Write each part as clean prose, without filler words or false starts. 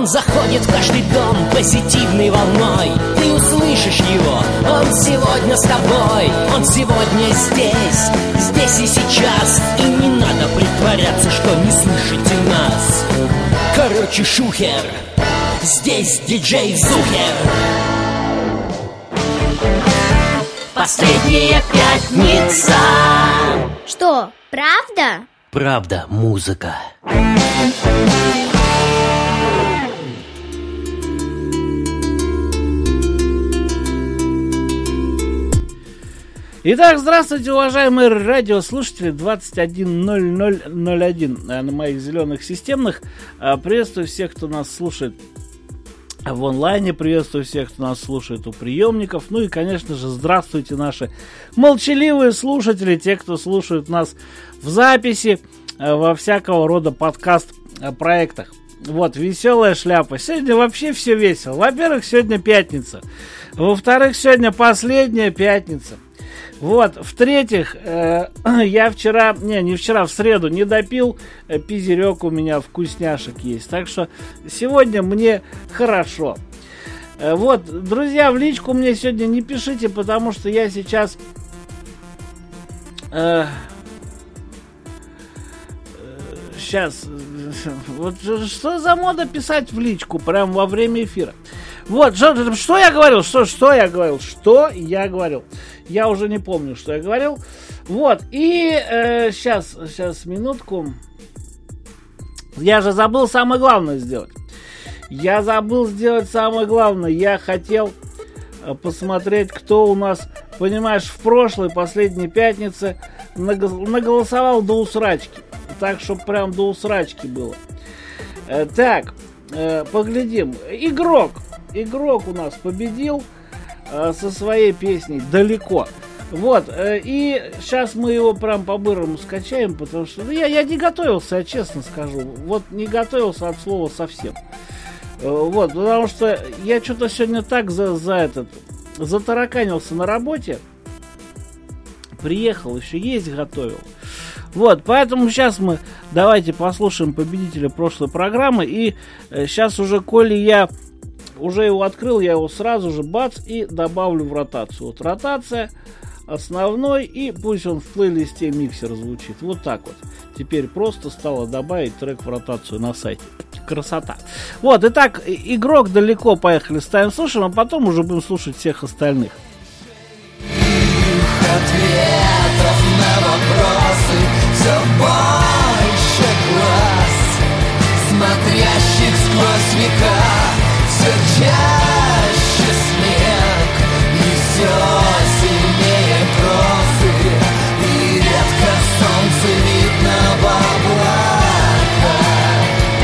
Он заходит в каждый дом позитивной волной. Ты услышишь его, он сегодня с тобой. Он сегодня здесь, здесь и сейчас. И не надо притворяться, что не слышите нас. Короче, шухер, здесь диджей Зухер. Последняя пятница. Что, правда? Правда, музыка. Итак, здравствуйте, уважаемые радиослушатели. 21:00:01 на моих зеленых системных. Приветствую всех, кто нас слушает в онлайне, приветствую всех, кто нас слушает у приемников. Ну и, конечно же, здравствуйте, наши молчаливые слушатели, те, кто слушает нас в записи, во всякого рода подкаст-проектах. Вот, веселая шляпа. Сегодня вообще все весело. Во-первых, сегодня пятница. Во-вторых, сегодня последняя пятница. Вот, в-третьих, я вчера, в среду не допил, пизерек у меня вкусняшек есть, так что сегодня мне хорошо. Вот, друзья, в личку мне сегодня не пишите, потому что я сейчас... Сейчас, вот что за мода писать в личку прямо во время эфира? Вот, что я говорил? Что я говорил? Я уже не помню, что я говорил. Вот, и сейчас, минутку. Я же забыл самое главное сделать. Я хотел посмотреть, кто у нас, понимаешь, в прошлой, последней пятнице наголосовал до усрачки. Так, чтобы прям до усрачки было. Так, поглядим. Игрок у нас победил со своей песней «Далеко». Вот, и сейчас мы его прям по-бырому скачаем, потому что я не готовился, я честно скажу. Вот не готовился от слова совсем. Вот, потому что я что-то сегодня так затараканился на работе. Приехал, еще есть готовил. Вот, поэтому сейчас мы давайте послушаем победителя прошлой программы. И сейчас уже, коли я уже его открыл, я его сразу же бац и добавлю в ротацию. Вот ротация, основной, и пусть он в плейлисте миксер звучит. Вот так вот. Теперь просто стало добавить трек в ротацию на сайте. Красота. Вот, итак, игрок «Далеко», поехали, ставим, слушаем, а потом уже будем слушать всех остальных. Ответов на вопросы все больше глаз, смотрящих сквозь века, все чаще снег, и все сильнее грозы, и редко солнце видно в облаках.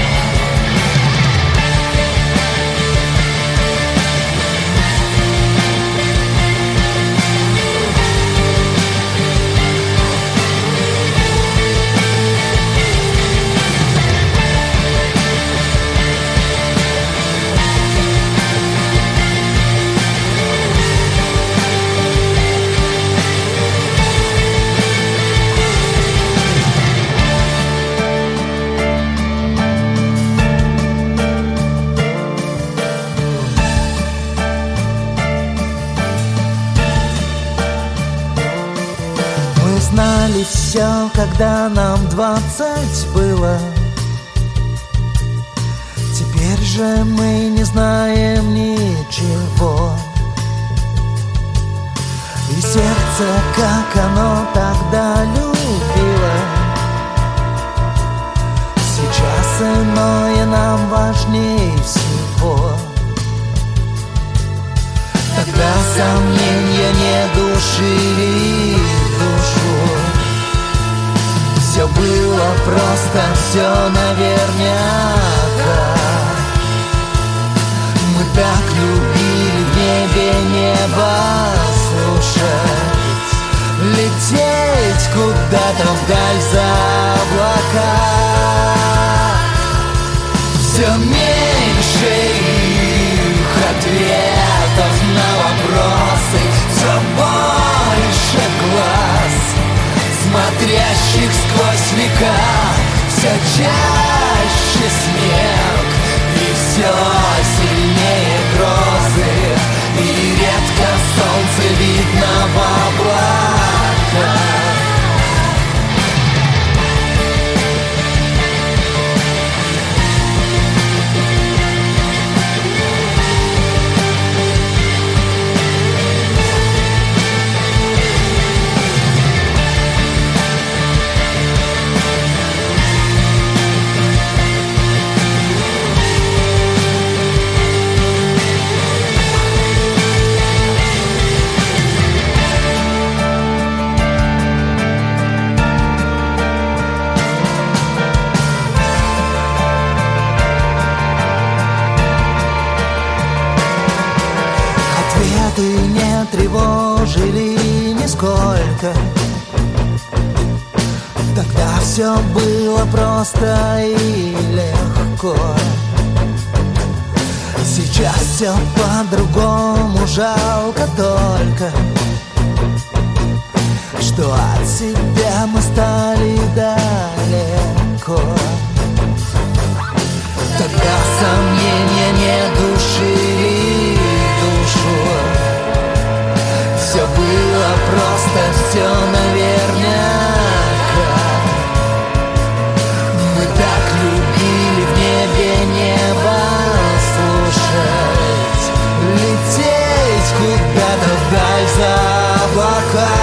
Знали все, когда нам 20 было. Теперь же мы не знаем ничего. И сердце, как оно тогда любило, сейчас иное нам важнее всего. Тогда сомнения не душили душу. Все было просто, все наверняка. Мы так любили в небе небо слушать, лететь куда-то вдаль за облака. Все меньше их ответов на вопросы, все больше глаз, смотрящих сквозь века, все чаще снег, и все все сильнее грозы, и редко солнце видно в облаках. Ответы не тревожили нисколько. Тогда все было просто и легко. Сейчас все по-другому, жалко только, что от себя мы стали далеко. Тогда сомнения не душили душу. Все было просто, все наверняка. Мы так любили в небе небо слушать, лететь куда-то вдаль за облака.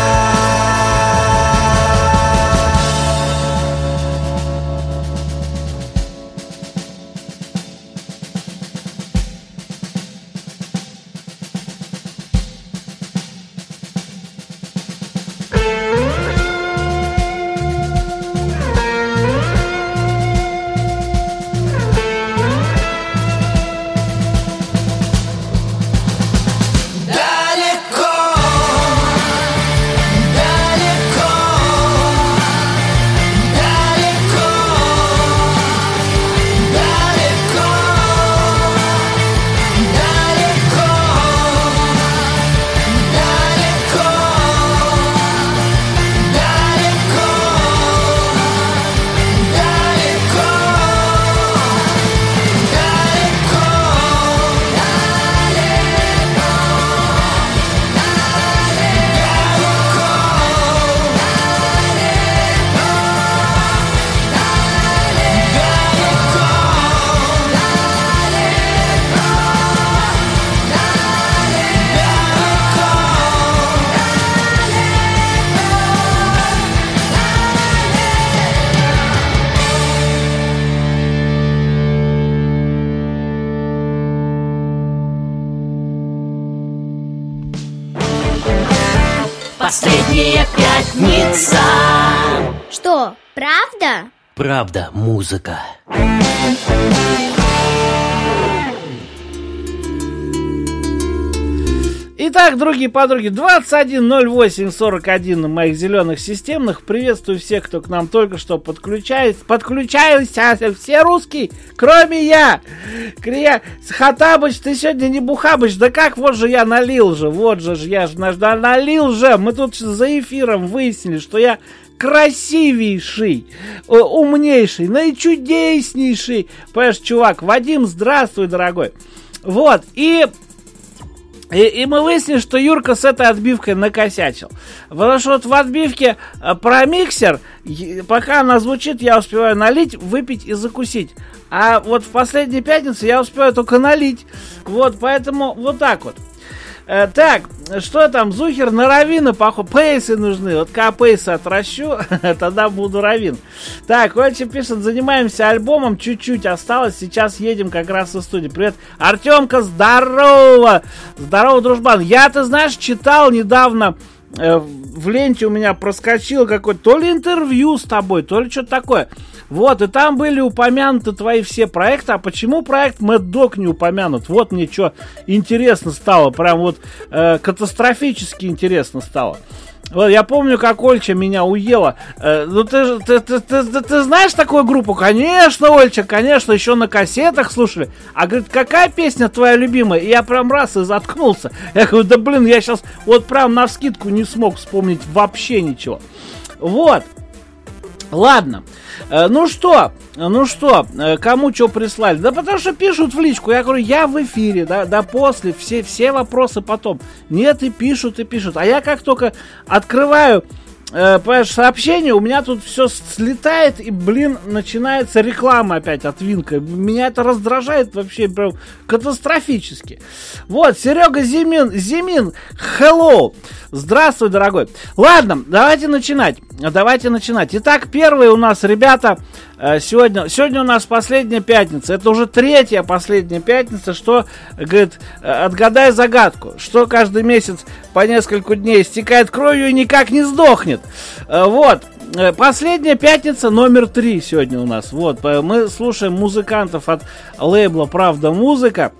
Последняя пятница. Что, правда? Правда, музыка. Итак, другие подруги, 21.08.41 на моих зеленых системных. Приветствую всех, кто к нам только что подключается. Подключаются все русские, кроме я. Хатабыч, ты сегодня не Бухабыч. Да как, вот же я налил же. Вот же я же налил же. Мы тут за эфиром выяснили, что я красивейший, умнейший, наичудеснейший. Понимаешь, чувак, Вадим, здравствуй, дорогой. Вот, и мы выяснили, что Юрка с этой отбивкой накосячил. Потому что вот в отбивке про миксер, пока она звучит, я успеваю налить, выпить и закусить. А вот в последней пятнице я успеваю только налить. Вот, поэтому вот так вот. Так, что там, Зухер на равина, похоже, пейсы нужны. Вот когда пейсы отращу, тогда буду равин. Так, Ольча пишет, занимаемся альбомом, чуть-чуть осталось, сейчас едем как раз из студии. Привет, Артемка, здорово! Здорово, дружбан. Я, ты знаешь, читал недавно, в ленте у меня проскочило какое-то то ли интервью с тобой, то ли что-то такое. Вот, и там были упомянуты твои все проекты. А почему проект Mad Dog не упомянут? Вот мне что интересно стало. Прям вот катастрофически интересно стало. Вот, я помню, как Ольча меня уела. Ну, ты знаешь такую группу? Конечно, Ольча, конечно, еще на кассетах слушали. А говорит, какая песня твоя любимая? И я прям раз и заткнулся. Я говорю, да блин, я сейчас вот прям навскидку не смог вспомнить вообще ничего. Вот. Ладно. Ну что, ну что, кому что прислали? Да потому что пишут в личку. Я говорю, я в эфире, да после, все вопросы потом. Нет, и пишут. А я как только открываю сообщение, у меня тут все слетает, и, начинается реклама опять от Винка. Меня это раздражает вообще прям катастрофически. Вот, Серега Зимин, hello. Здравствуй, дорогой. Ладно, давайте начинать. Итак, первые у нас, ребята, сегодня у нас последняя пятница. Это уже третья последняя пятница, что, говорит, отгадай загадку. Что каждый месяц по несколько дней истекает кровью и никак не сдохнет. Вот. Последняя пятница номер 3 сегодня у нас. Вот. Мы слушаем музыкантов от лейбла «Правда Музыка».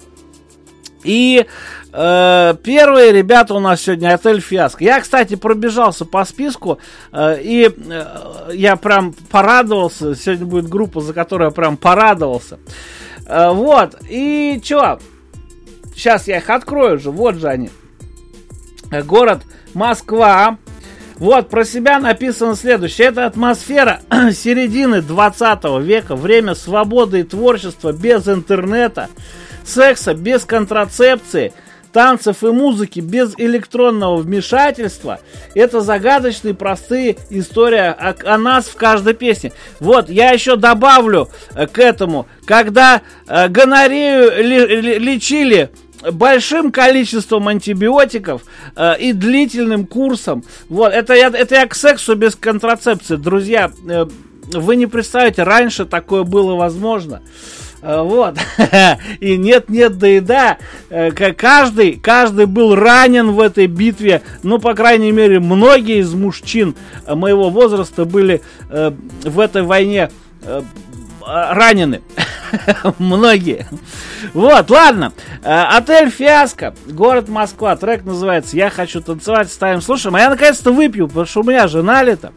И первые ребята у нас сегодня отель «Фиаско». Я, кстати, пробежался по списку, и я прям порадовался. Сегодня будет группа, за которую я прям порадовался. Вот, и чё? Сейчас я их открою же, вот же они. Город Москва. Вот, про себя написано следующее. Это атмосфера середины 20 века. Время свободы и творчества без интернета. Секса без контрацепции, танцев и музыки без электронного вмешательства. Это загадочные, простые истории о нас в каждой песне. Вот, я еще добавлю к этому, когда гонорею лечили большим количеством антибиотиков и длительным курсом. Вот, это я к сексу без контрацепции. Друзья, вы не представляете, раньше такое было возможно. Вот. И нет, да и да. Каждый был ранен в этой битве. Ну, по крайней мере, многие из мужчин моего возраста были в этой войне ранены. Многие. Вот, ладно. Отель «Фиаско», город Москва. Трек называется «Я хочу танцевать». Ставим, слушаем. А я наконец-то выпью, потому что у меня же налито.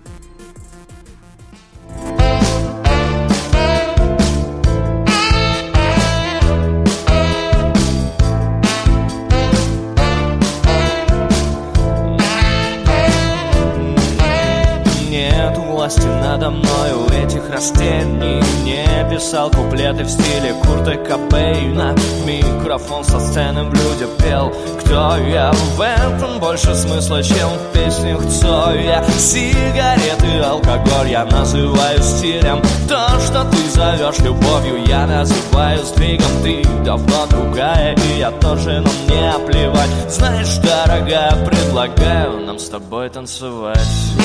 Власти надо мною этих растений. Не писал куплеты в стиле Курта Кобейна. Микрофон со сцены в люди пел. Кто я? В этом больше смысла, чем в песнях Цоя. Сигареты, алкоголь я называю стилем. То, что ты зовешь любовью, я называю сдвигом. Ты давно другая, и я тоже, но мне плевать. Знаешь, дорогая, предлагаю нам с тобой танцевать.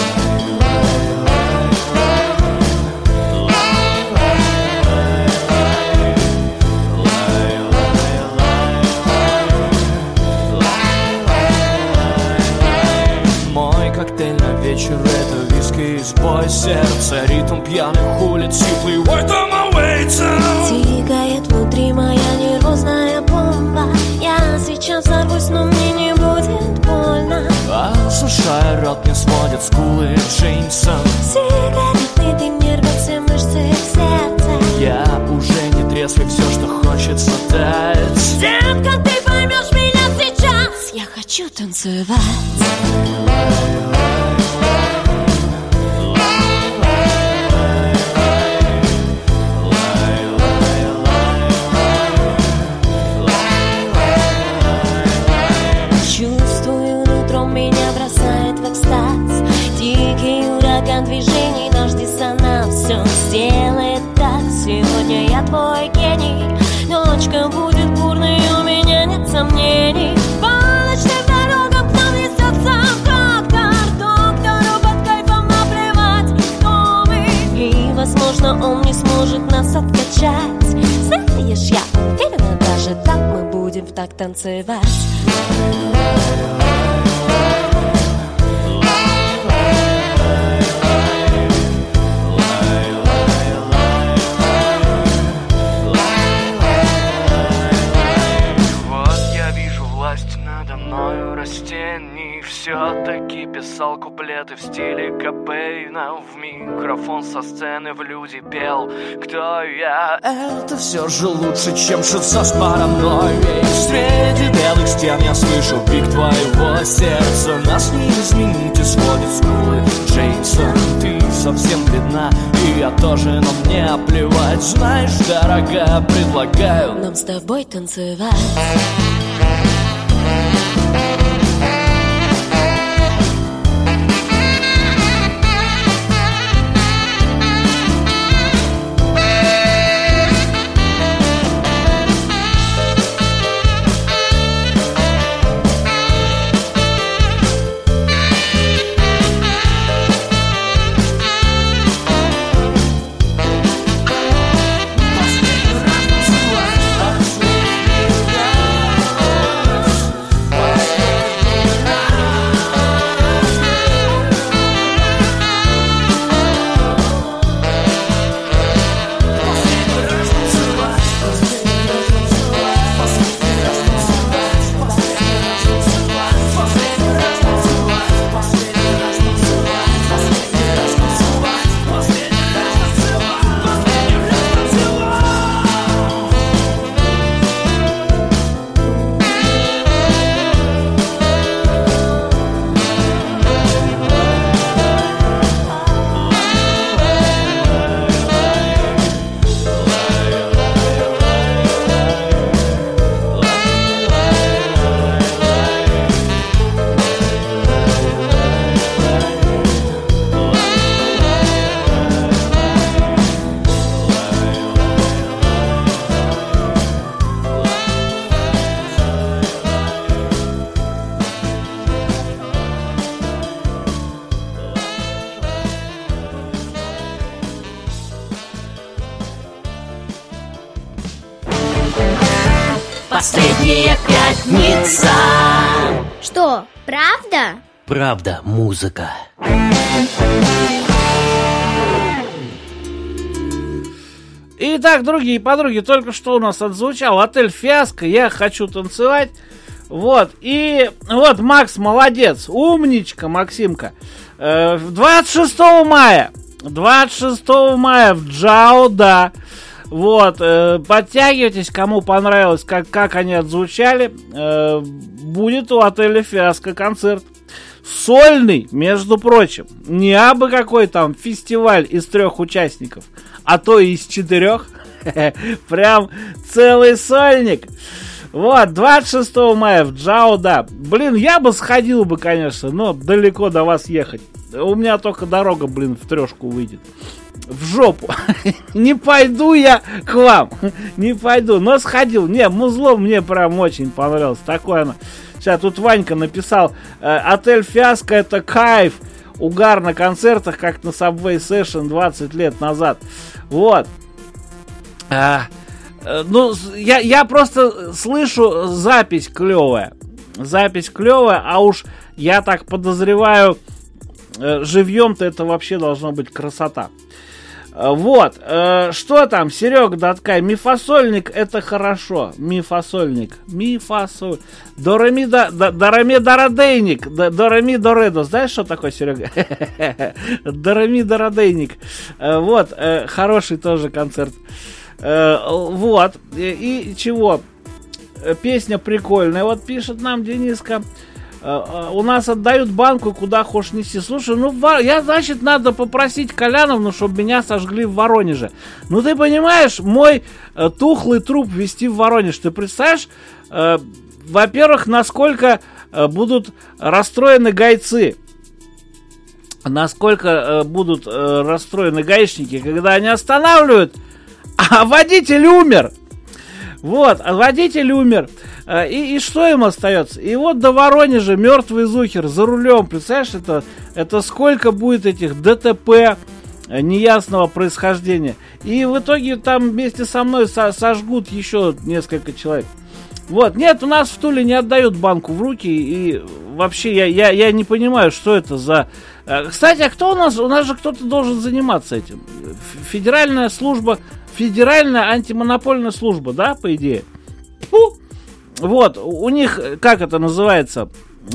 Мой коктейль на вечер — это виски и сбой сердца. Ритм пьяных улиц и плывой там away. Тикает внутри моя нервозная бомба. Я сейчас взорвусь, но мне не будет больно. Осушая рот, не сводят скулы Джеймсон. Сигаретный дым не рвет все мышцы в сердце. Я уже не трезвый, все, что хочется дать. Детка, ты поймешь меня сейчас. Я хочу танцевать. Чувствую, нутром меня бросает в экстаз. Дикий ураган движений, наш диссонанс все сделает так. Сегодня я твой гений. Ночка будет бурной, у меня нет сомнений. По ночным дорогам к нам несется доктор. Доктору под кайфом наплевать, кто мы. И, возможно, он не сможет нас откачать. Знаешь, я уверена, даже так мы будем в такт танцевать. Растений. Все-таки писал куплеты в стиле Кобейна. В микрофон со сцены в люди пел. Кто я? Это все же лучше, чем шица с паранойей. Среди белых стен я слышу пик твоего сердца. Нас не изменить и сводит скулы Джеймсон. Ты совсем бедна. И я тоже, но мне плевать. Знаешь, дорогая, предлагаю нам с тобой танцевать. Последняя пятница. Что, правда? Правда, музыка. Итак, другие подруги, только что у нас отзвучал «Отель Фиаско», «Я хочу танцевать». Вот, и вот Макс молодец, умничка Максимка. 26 мая в Джао, да. Вот, подтягивайтесь, кому понравилось, как они отзвучали. Будет у отеля Фиаско концерт. Сольный, между прочим. Не абы какой там фестиваль из 3 участников, а то и из 4. Прям целый сольник. Вот, 26 мая в Джао, да. Блин, я бы сходил бы, конечно, но далеко до вас ехать. У меня только дорога, блин, в 3 выйдет. В жопу. Не пойду я к вам. Не пойду. Но сходил. Не, музло мне прям очень понравилось. Такое оно. Сейчас тут Ванька написал: отель Фиаско — это кайф. Угар на концертах, как на Subway Session 20 лет назад. Вот. Ну, я просто слышу, запись клевая. Запись клевая, а уж я так подозреваю, живьем-то это вообще должно быть красота. Вот, что там, Серега Даткай, мифосольник — это хорошо, мифосольник, мифосоль, доремидорадейник, доремидоредо, знаешь, что такое, Серега? Доремидорадейник, вот, хороший тоже концерт, вот, и чего, песня прикольная, вот пишет нам Дениска. У нас отдают банку, куда хочешь неси. Слушай, ну, я, значит, надо попросить Коляновну, чтобы меня сожгли в Воронеже. Ну, ты понимаешь, мой тухлый труп везти в Воронеж. Ты представляешь, во-первых, насколько будут расстроены гайцы. Насколько будут расстроены гаишники, когда они останавливают, а водитель умер. Вот, а водитель умер. И что им остается? И вот до Воронежа мертвый зухер за рулем. Представляешь, это сколько будет этих ДТП неясного происхождения. И в итоге там вместе со мной сожгут еще несколько человек. Вот, нет, у нас в Туле не отдают банку в руки. И вообще я не понимаю, что это за... Кстати, а кто у нас? У нас же кто-то должен заниматься этим. Федеральная служба, Федеральная антимонопольная служба, да, по идее? Фу! Вот, у них, как это называется,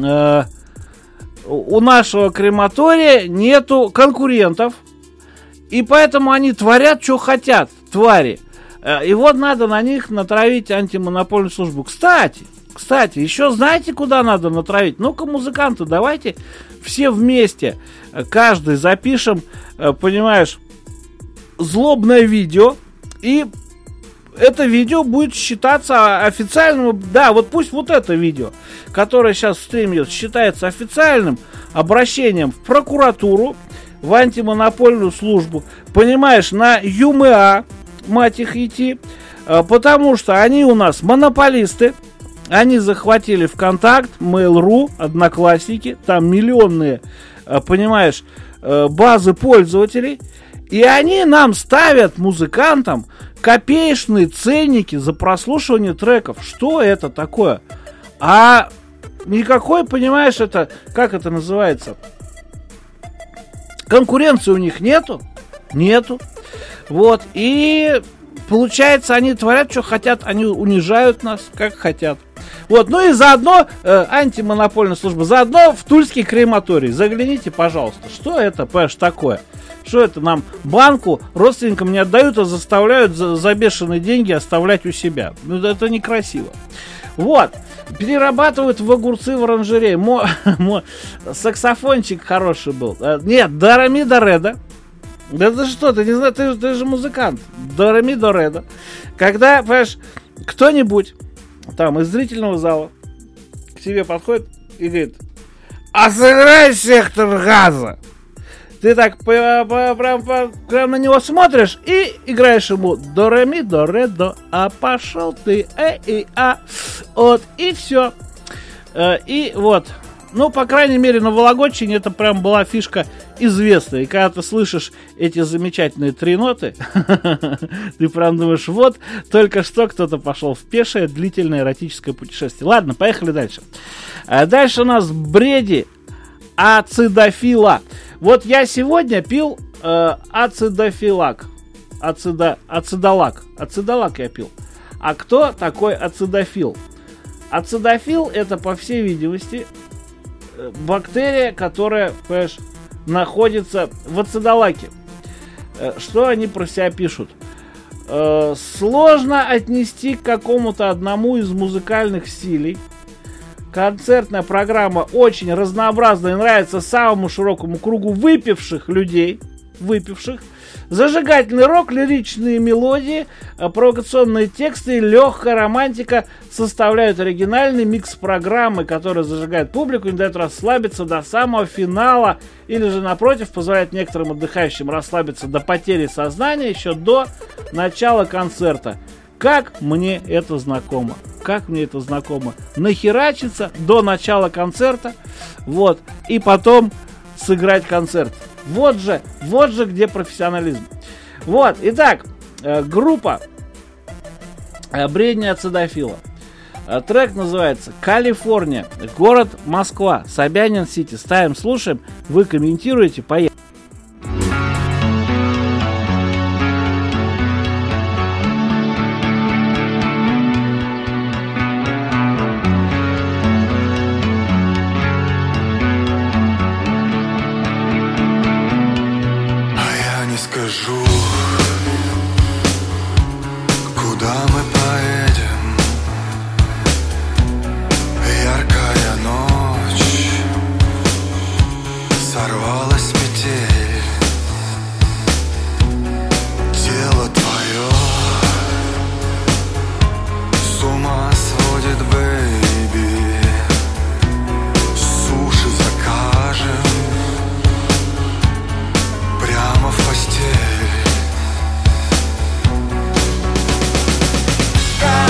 у нашего крематория нету конкурентов, и поэтому они творят, что хотят, твари. И вот надо на них натравить антимонопольную службу. Кстати, Кстати, еще знаете, куда надо натравить? Ну-ка, музыканты, давайте все вместе, каждый запишем, понимаешь, злобное видео, и это видео будет считаться официальным. Да, вот пусть вот это видео, которое сейчас в стриме идет, считается официальным обращением в прокуратуру, в антимонопольную службу, понимаешь, на ЮМА, мать их идти, потому что они у нас монополисты. Они захватили ВКонтакт, Mail.ru, Одноклассники, там миллионные, понимаешь, базы пользователей. И они нам ставят, музыкантам, копеечные ценники за прослушивание треков. Что это такое? А никакой, понимаешь, это, как это называется? Конкуренции у них нету. Нету. Вот. И получается, они творят, что хотят, они унижают нас, как хотят. Вот, ну и заодно антимонопольная служба, заодно в Тульский крематорий. Загляните, пожалуйста, что это, понимаешь, такое? Что это нам банку родственникам не отдают, а заставляют за бешеные деньги оставлять у себя? Ну, это некрасиво. Вот, перерабатывают в огурцы в оранжерее. Саксофончик хороший был. Нет, до ре ми до ре, да? Да ты что, ты не знаешь, ты же музыкант. До ре ми до ре, да? Когда, понимаешь, кто-нибудь там из зрительного зала к тебе подходит и говорит: а сыграй «Сектор газа». Ты так прям на него смотришь и играешь ему до ре ми до ре до, а пошел ты и а, вот, и все. И вот, ну, по крайней мере, на Вологодчине это прям была фишка известная. И когда ты слышишь эти замечательные 3 ноты, ты прям думаешь, вот, только что кто-то пошел в пешее длительное эротическое путешествие. Ладно, поехали дальше. Дальше у нас Бреди ацидофила. Вот я сегодня пил ацидофилак. Ацидолак. Ацидолак я пил. А кто такой ацидофил? Ацидофил — это, по всей видимости, бактерия, которая, понимаешь, находится в ацидолаке. Что они про себя пишут? Сложно отнести к какому-то одному из музыкальных стилей. Концертная программа очень разнообразная и нравится самому широкому кругу выпивших людей. Зажигательный рок, лиричные мелодии, провокационные тексты и легкая романтика составляют оригинальный микс программы, который зажигает публику, не дает расслабиться до самого финала, или же, напротив, позволяет некоторым отдыхающим расслабиться до потери сознания еще до начала концерта. Как мне это знакомо. Как мне это знакомо. Нахерачиться до начала концерта, вот, и потом сыграть концерт. Вот же где профессионализм. Вот, итак, группа Бредни ацидофила. Трек называется «Калифорния», город Москва, Собянин-Сити. Ставим, слушаем, вы комментируете, поехали. Калифорния.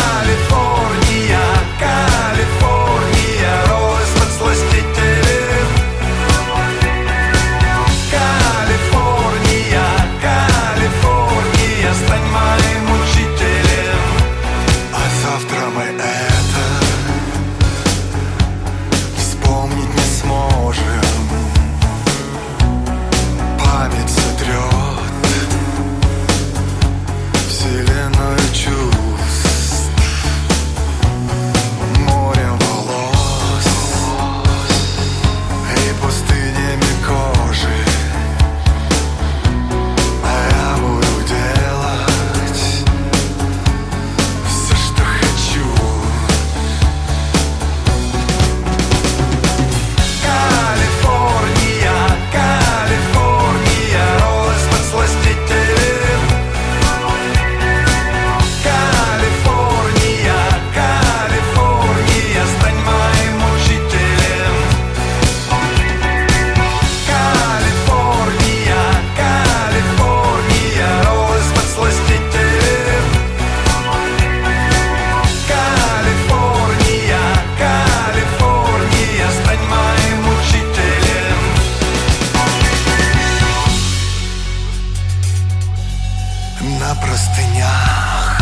на простынях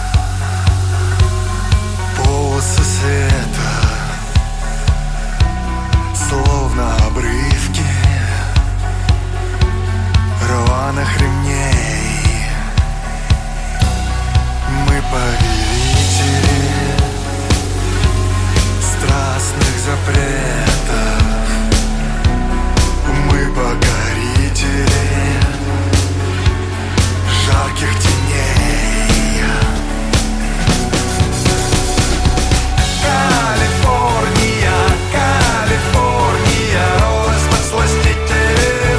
полосы света, словно обрывки рваных ремней. Мы повелители страстных запретов, мы покорители жарких теней. Калифорния, Калифорния, розы подсластителем.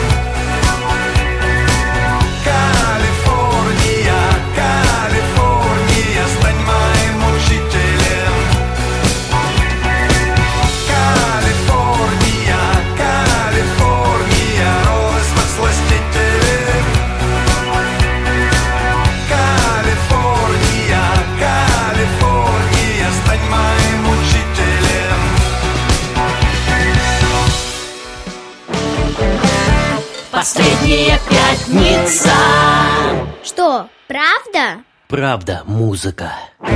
Калифорния, Калифорния, стань моим учителем. Калифорния, Калифорния, розы подсластителем. Калифорния, Калифорния, стань моим учителем. Последняя пятница. Что, правда? Правда, музыка.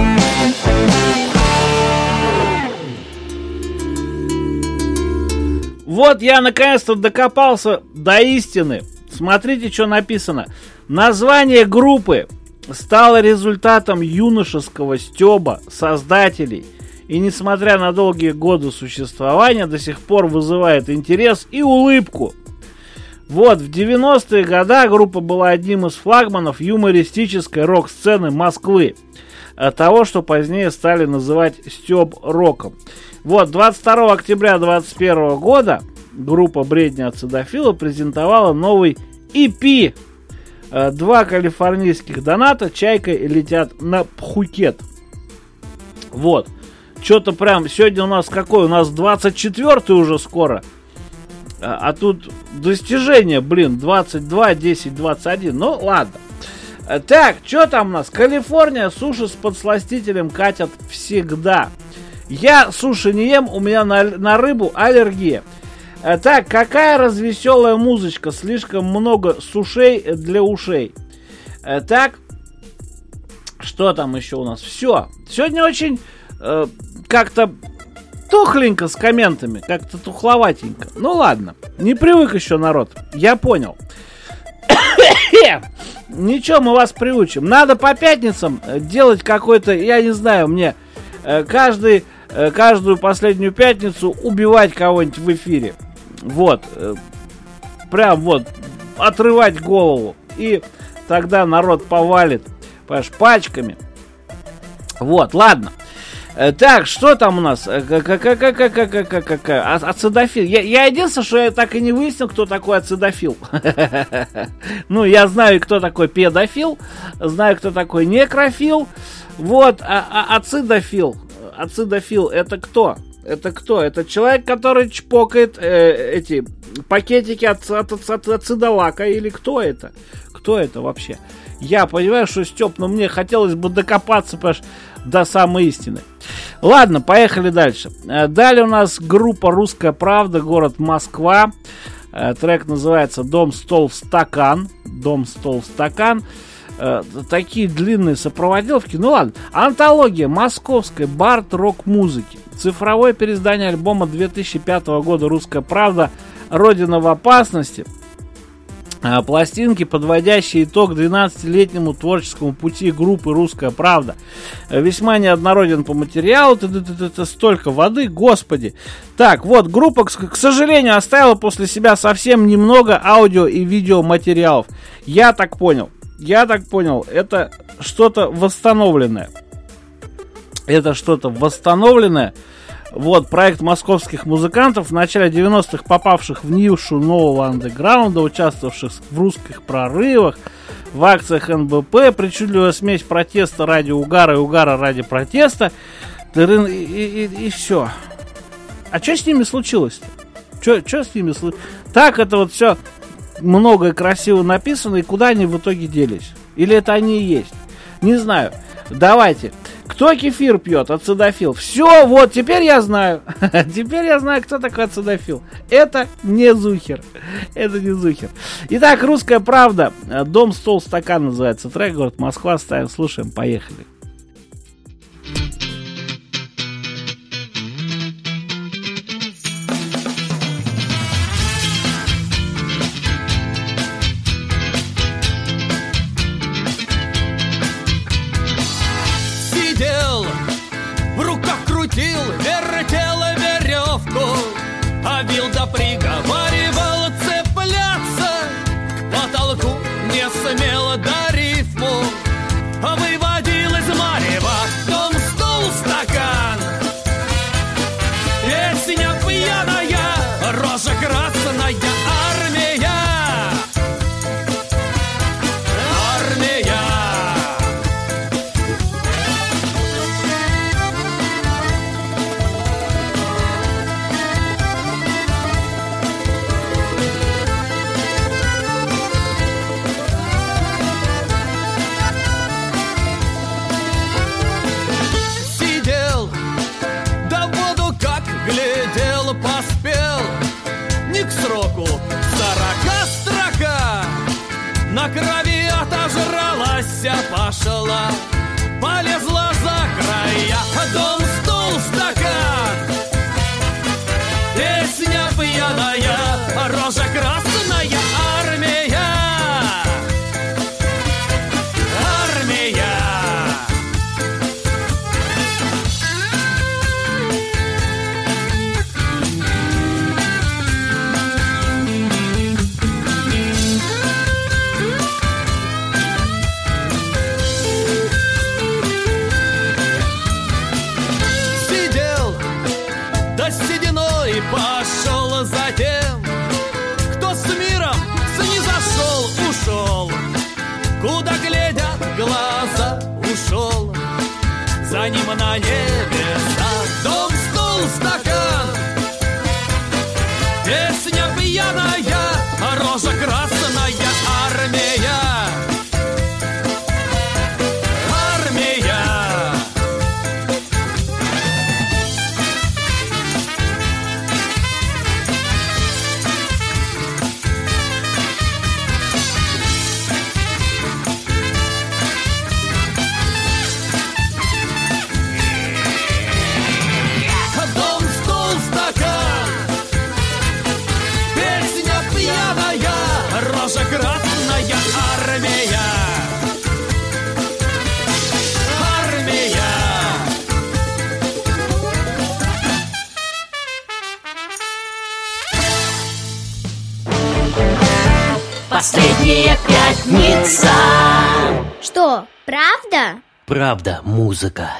Вот я наконец-то докопался до истины. Смотрите, что написано. Название группы стало результатом юношеского стёба создателей. И несмотря на долгие годы существования, до сих пор вызывает интерес и улыбку. Вот, в 90-е годы группа была одним из флагманов юмористической рок-сцены Москвы. Того, что позднее стали называть стёб-роком. Вот, 22 октября 2021 года группа «Бредни ацидофила» презентовала новый EP. Два калифорнийских доната чайкой летят на Пхукет. Вот. Что-то прям сегодня у нас какой? У нас 24-й уже скоро. А тут достижение, 22, 10, 21. Ну, ладно. Так, что там у нас? Калифорния, суши с подсластителем катят всегда. Я суши не ем, у меня на рыбу аллергия. Так, какая развеселая музычка. Слишком много сушей для ушей. Так, что там еще у нас? Все. Сегодня очень как-то тухленько с комментами. Как-то тухловатенько. Ну ладно. Не привык еще народ. Я понял. Ничего, мы вас приучим. Надо по пятницам делать какой-то, я не знаю, мне каждую последнюю пятницу убивать кого-нибудь в эфире. Вот. Прям вот. Отрывать голову. И тогда народ повалит. Понимаешь, пачками. Вот, ладно. Так, что там у нас? Ацидофил. Я единственное, что я так и не выяснил, кто такой ацидофил. Ну, я знаю, кто такой педофил. Знаю, кто такой некрофил. Вот, ацидофил. Ацидофил, это кто? Это кто? Это человек, который чпокает эти пакетики от ацидолака. Или кто это? Кто это вообще? Я понимаю, что Степ, но мне хотелось бы докопаться, понимаешь, до самой истины. Ладно, поехали дальше. Далее у нас группа «Русская правда», город Москва. Трек называется «Дом, стол, стакан». «Дом, стол, стакан». Такие длинные сопроводиловки. Ну ладно. Антология московской бард-рок-музыки. Цифровое переиздание альбома 2005 года «Русская правда. Родина в опасности». Пластинки, подводящие итог 12-летнему творческому пути группы «Русская правда». Весьма неоднороден по материалу. Это столько воды, господи. Так, вот, группа, к сожалению, оставила после себя совсем немного аудио и видео материалов. Я так понял, это что-то восстановленное. Вот, проект московских музыкантов, в начале 90-х попавших в нишу нового андеграунда, участвовавших в русских прорывах, в акциях НБП, причудливая смесь протеста ради угара и угара ради протеста, и все. А что с ними случилось-то? Что с ними случилось? Так это вот все много и красиво написано, и куда они в итоге делись? Или это они и есть? Не знаю. Давайте. Кто кефир пьет? Ацидофил. Все, вот, теперь я знаю. Теперь я знаю, кто такой ацидофил. Это не Зухер. Это не Зухер. Итак, «Русская правда». «Дом, стол, стакан» называется трек. Город Москва. Ставим, слушаем. Поехали. Вертел веревку, обил да приговаривал цепляться. К потолку не смело до рифму выводил из марева дом, стол, стакан. Песня пьяная, рожа красная, армия. Армия. Поспел не к сроку 40 строка. На крови отожралась, пошла, полезла за края. Дом, стол, стакан. Песня пьяная, рожа красная, армия. Армия. Пошел за тем, кто с миром снизошел, ушел, куда глядят глаза, ушел за ним на небеса. Дом, стол, стакан. Песня пьяная, рожа красная, армия. Армия. Рожа красная, армия. Армия. Последняя пятница. Что, правда? Правда, музыка.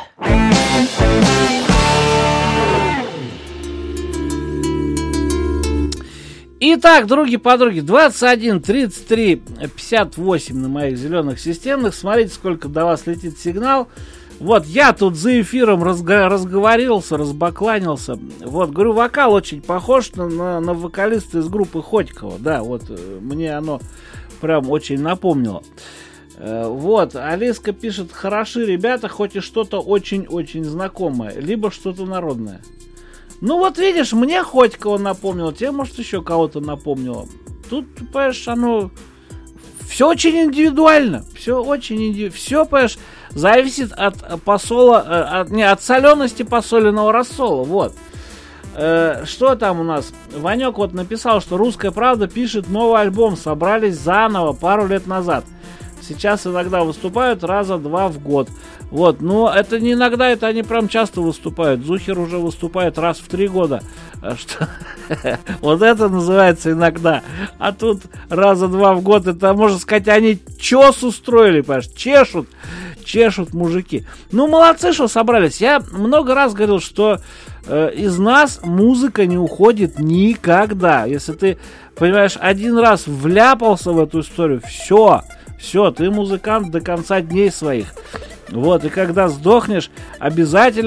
Итак, подруги, 21 33 58 на моих зеленых системных. Смотрите, сколько до вас летит сигнал. Вот, я тут за эфиром разговорился, разбакланился. Вот, говорю, вокал очень похож на вокалиста из группы Ходькова. Да, вот, мне оно прям очень напомнило. Вот, Алиска пишет: хороши ребята, хоть и что-то очень-очень знакомое, либо что-то народное. Ну вот видишь, мне Ходькова напомнило, тебе, может, еще кого-то напомнило. Тут, понимаешь, оно... Все очень индивидуально. Все очень индивидуально. Все, понимаешь, зависит от посола, от солености посоленного рассола. Вот. Что там у нас? Ванек вот написал, что «Русская правда» пишет новый альбом. Собрались заново пару лет назад. Сейчас иногда выступают раза 2 в год. Вот, но это не иногда, это они прям часто выступают. Зухер уже выступает раз в 3 года. Вот это называется иногда. А тут раза 2 в год. Это, можно сказать, они чес устроили, понимаешь? Чешут мужики. Ну, молодцы, что собрались. Я много раз говорил, что из нас музыка не уходит никогда. Если ты, понимаешь, один раз вляпался в эту историю, все, ты музыкант до конца дней своих. Вот, и когда сдохнешь, обязательно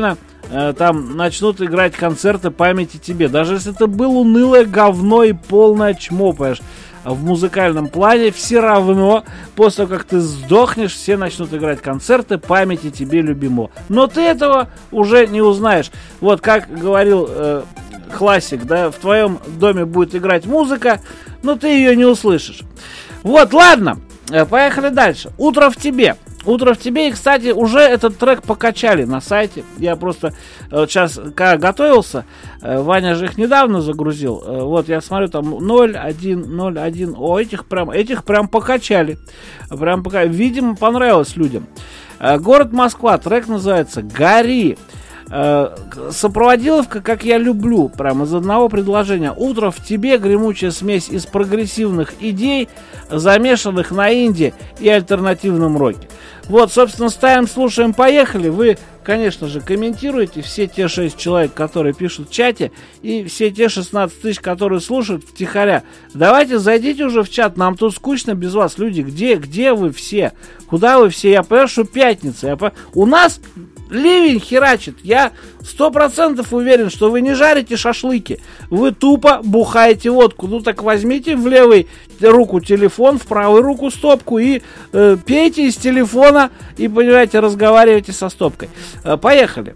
там начнут играть концерты памяти тебе. Даже если это было унылое говно и полное чмо, понимаешь, в музыкальном плане все равно, после того, как ты сдохнешь, все начнут играть концерты памяти тебе любимого. Но ты этого уже не узнаешь. Вот как говорил классик, да, в твоем доме будет играть музыка, но ты ее не услышишь. Вот, ладно, поехали дальше. «Утро в тебе». «Утро в тебе», и, кстати, уже этот трек покачали на сайте. Я просто сейчас, когда готовился, Ваня же их недавно загрузил. Вот я смотрю, там 0.1.0.1. О, этих прям покачали. Видимо, понравилось людям. Город Москва, трек называется «Гори». Сопроводиловка, как я люблю, прям из одного предложения. «Утро в тебе» — гремучая смесь из прогрессивных идей, замешанных на инди и альтернативном роке. Вот, собственно, ставим, слушаем, поехали. Вы, конечно же, комментируете, все те 6 человек, которые пишут в чате, и все те 16 тысяч, которые слушают втихаря. Давайте зайдите уже в чат, нам тут скучно без вас, люди. Где вы все? Куда вы все? Я понимаю, что пятница. У нас ливень херачит. Я 100% уверен, что вы не жарите шашлыки. Вы тупо бухаете водку. Ну так возьмите в левой руку телефон, в правую руку стопку и пейте из телефона и, понимаете, разговаривайте со стопкой. Поехали.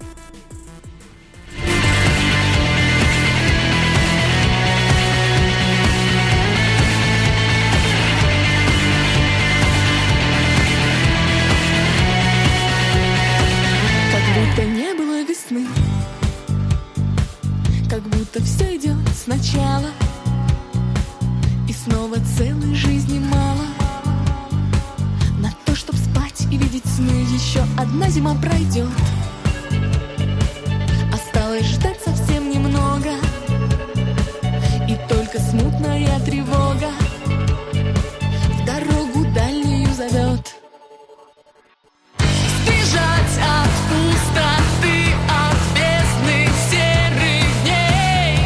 Все идет сначала, и снова целой жизни мало. На то, чтоб спать и видеть сны, еще одна зима пройдет. Осталось ждать совсем немного, и только смутная тревога в дорогу дальнюю зовет. Сбежать от пустоты, от бездны серых дней,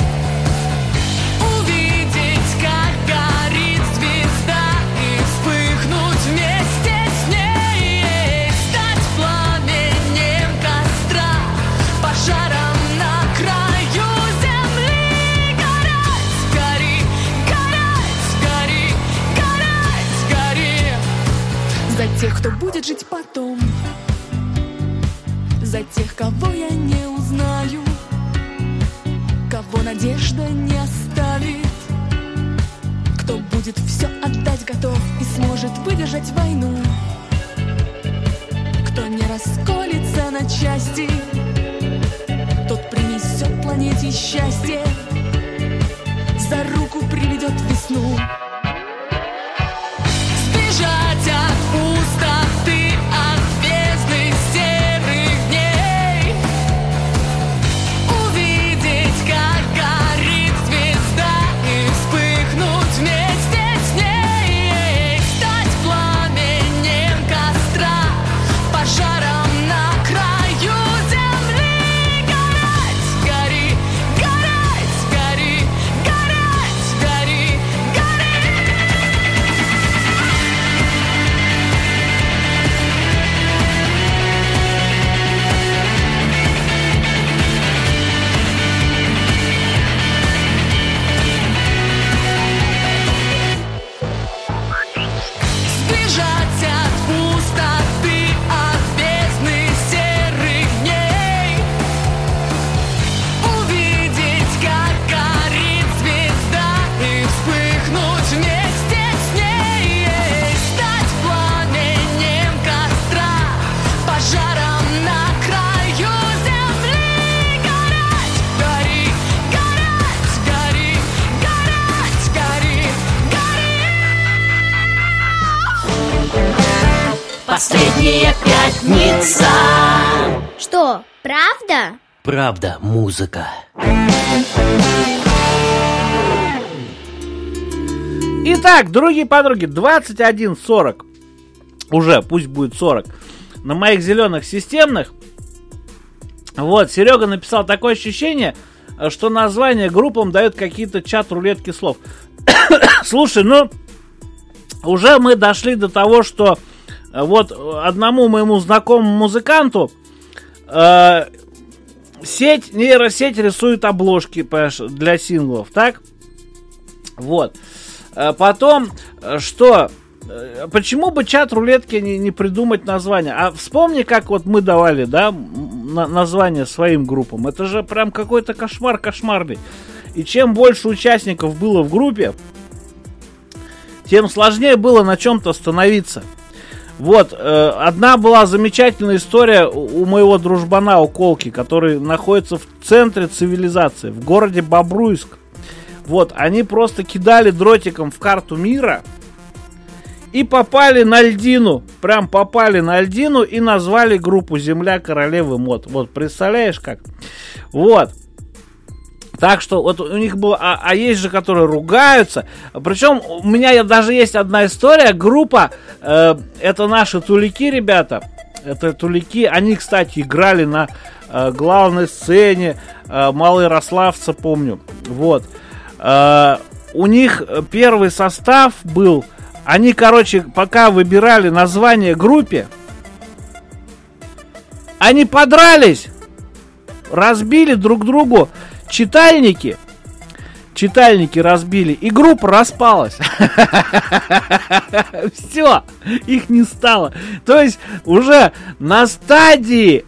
увидеть, как горит звезда, и вспыхнуть вместе с ней, стать пламенем костра, пожаром на краю земли. Горать, гори, горать, гори, горать, гори. За тех, кто будет жить потом, за тех, кого я не узнаю, кого надежда не оставит, кто будет все отдать готов и сможет выдержать войну, кто не расколется на части, тот принесет планете счастье, за руку приведет весну. Сбежать от пустоты, от бездны серых дней, увидеть, как горит звезда, и вспыхнуть вместе с ней, стать пламенем костра, пожаром на краю земли. Горать, гори, горать, гори, горать, гори, гори. Сбежать от пустоты, от бездны серых дней, увидеть, как горит звезда, и вспыхнуть вместе с ней, стать пламенем костра, пожаром на краю земли. Горать, гори, горать, гори, горать, гори, гори. Последняя пятница. Что, правда? Правда, музыка. Итак, другие подруги, 21:40. Уже, пусть будет 40. На моих зеленых системных. Вот, Серега написал: такое ощущение, что название группам дают какие-то чат-рулетки слов. Слушай, ну, уже мы дошли до того, что вот одному моему знакомому музыканту нейросеть рисует обложки, понимаешь, для синглов, так? Вот. Потом, что? Почему бы чат-рулетки не придумать название? А вспомни, как вот мы давали, да, название своим группам. Это же прям какой-то кошмар кошмарный. И чем больше участников было в группе, тем сложнее было на чем-то остановиться. Вот, одна была замечательная история у моего дружбана, у Колки, который находится в центре цивилизации, в городе Бобруйск. Вот, они просто кидали дротиком в карту мира и попали на льдину. Прям попали на льдину и назвали группу «Земля королевы мод». Вот, представляешь как? Вот. Так что вот у них было... А есть же, которые ругаются. Причем у меня даже есть одна история. Группа, это наши тулики, ребята. Это тулики. Они, кстати, играли на главной сцене Малоярославца, помню. Вот. У них первый состав был... Они, короче, пока выбирали название группе, они подрались, разбили друг другу читальники разбили, и группа распалась. Все, их не стало. То есть уже на стадии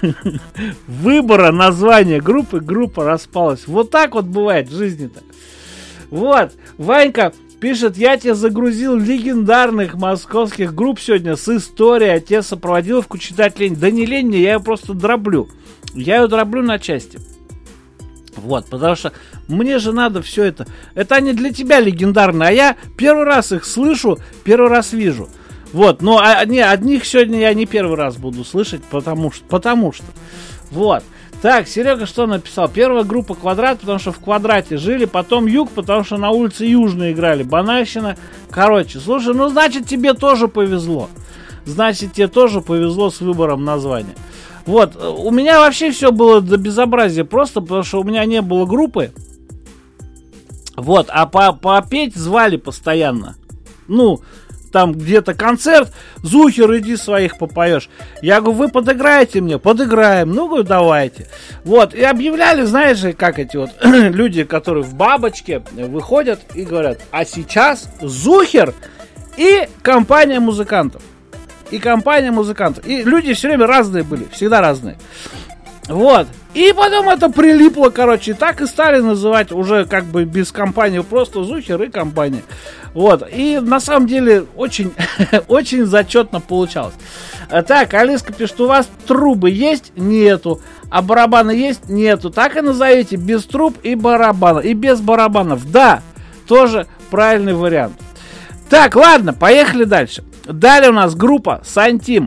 выбора названия группы группа распалась. Вот так вот бывает в жизни-то. Вот, Ванька пишет: я тебе загрузил легендарных московских групп сегодня с историей, а тебе сопроводиловку читать лень. Да не лень мне, я ее просто дроблю. Я ее дроблю на части. Вот, потому что мне же надо все это. Это они для тебя легендарные, а я первый раз их слышу, первый раз вижу. Вот, но одних сегодня я не первый раз буду слышать, потому что. Вот. Так, Серега что написал? Первая группа «Квадрат», потому что в «Квадрате» жили, потом «Юг», потому что на улице Южной играли, Банащина. Короче, слушай, ну значит тебе тоже повезло. Значит тебе тоже повезло с выбором названия. Вот, у меня вообще все было до безобразия просто, потому что у меня не было группы. Вот, а попеть звали постоянно. Ну, там где-то концерт, Зухер, иди своих попоешь. Я говорю, вы подыграете мне? Подыграем. Ну, говорю, давайте. Вот, и объявляли, знаешь же, как эти вот люди, которые в бабочке выходят и говорят, а сейчас Зухер и компания музыкантов. И люди все время разные были, всегда разные. Вот. И потом это прилипло, короче, так и стали называть уже как бы без компании, просто Зухер и компания. Вот. И на самом деле очень, очень зачетно получалось. Так, Алиска пишет, у вас трубы есть? Нету. А барабаны есть? Нету. Так и назовите, без труб и барабана. И без барабанов. Да, тоже правильный вариант. Так, ладно, поехали дальше. Далее у нас группа Сантим.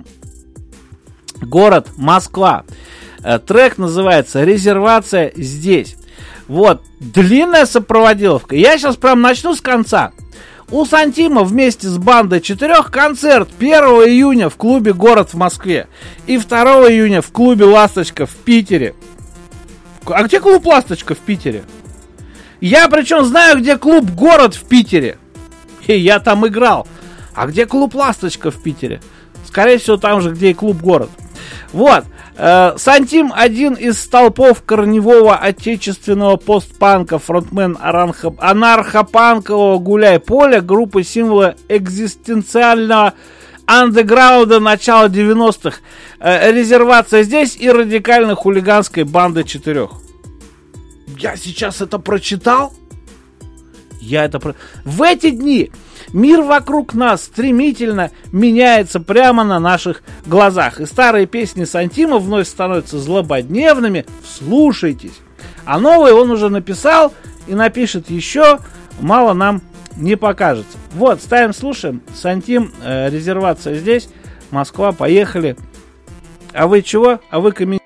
Город Москва. Трек называется «Резервация здесь». Вот, длинная сопроводиловка. Я сейчас прям начну с конца. У Сантима вместе с бандой 4 концерт 1 июня в клубе «Город» в Москве. И 2 июня в клубе «Ласточка» в Питере. А где клуб «Ласточка» в Питере? Я причем знаю, где клуб «Город» в Питере. И я там играл. А где клуб «Ласточка» в Питере? Скорее всего, там же, где и клуб «Город». Вот. Сантим один из столпов корневого отечественного постпанка, фронтмен анархопанкового гуляй-поля, группы символа экзистенциального андеграунда начала 90-х. Резервация здесь и радикально-хулиганской банды 4. Я сейчас это прочитал? В эти дни мир вокруг нас стремительно меняется прямо на наших глазах. И старые песни Сантима вновь становятся злободневными. Вслушайтесь. А новые он уже написал и напишет еще. Мало нам не покажется. Вот, ставим, слушаем. Сантим, резервация здесь. Москва, поехали. А вы чего? А вы комментируете.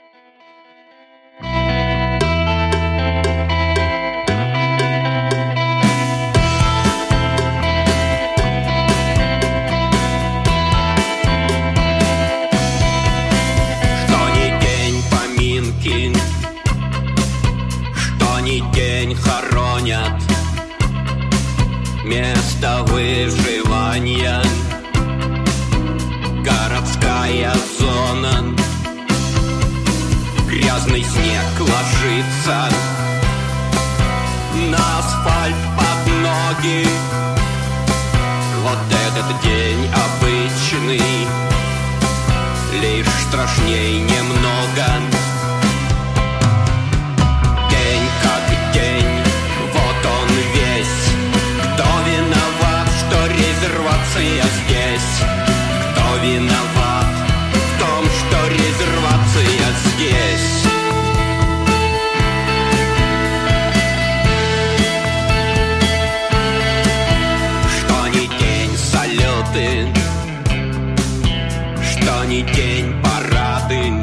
Место выживания, городская зона, грязный снег ложится на асфальт под ноги. Вот этот день обычный, лишь страшней немного. День как день, вот он весь. Кто виноват, что резервация здесь? Кто виноват в том, что резервация здесь? Что ни день салюты, что ни день парады,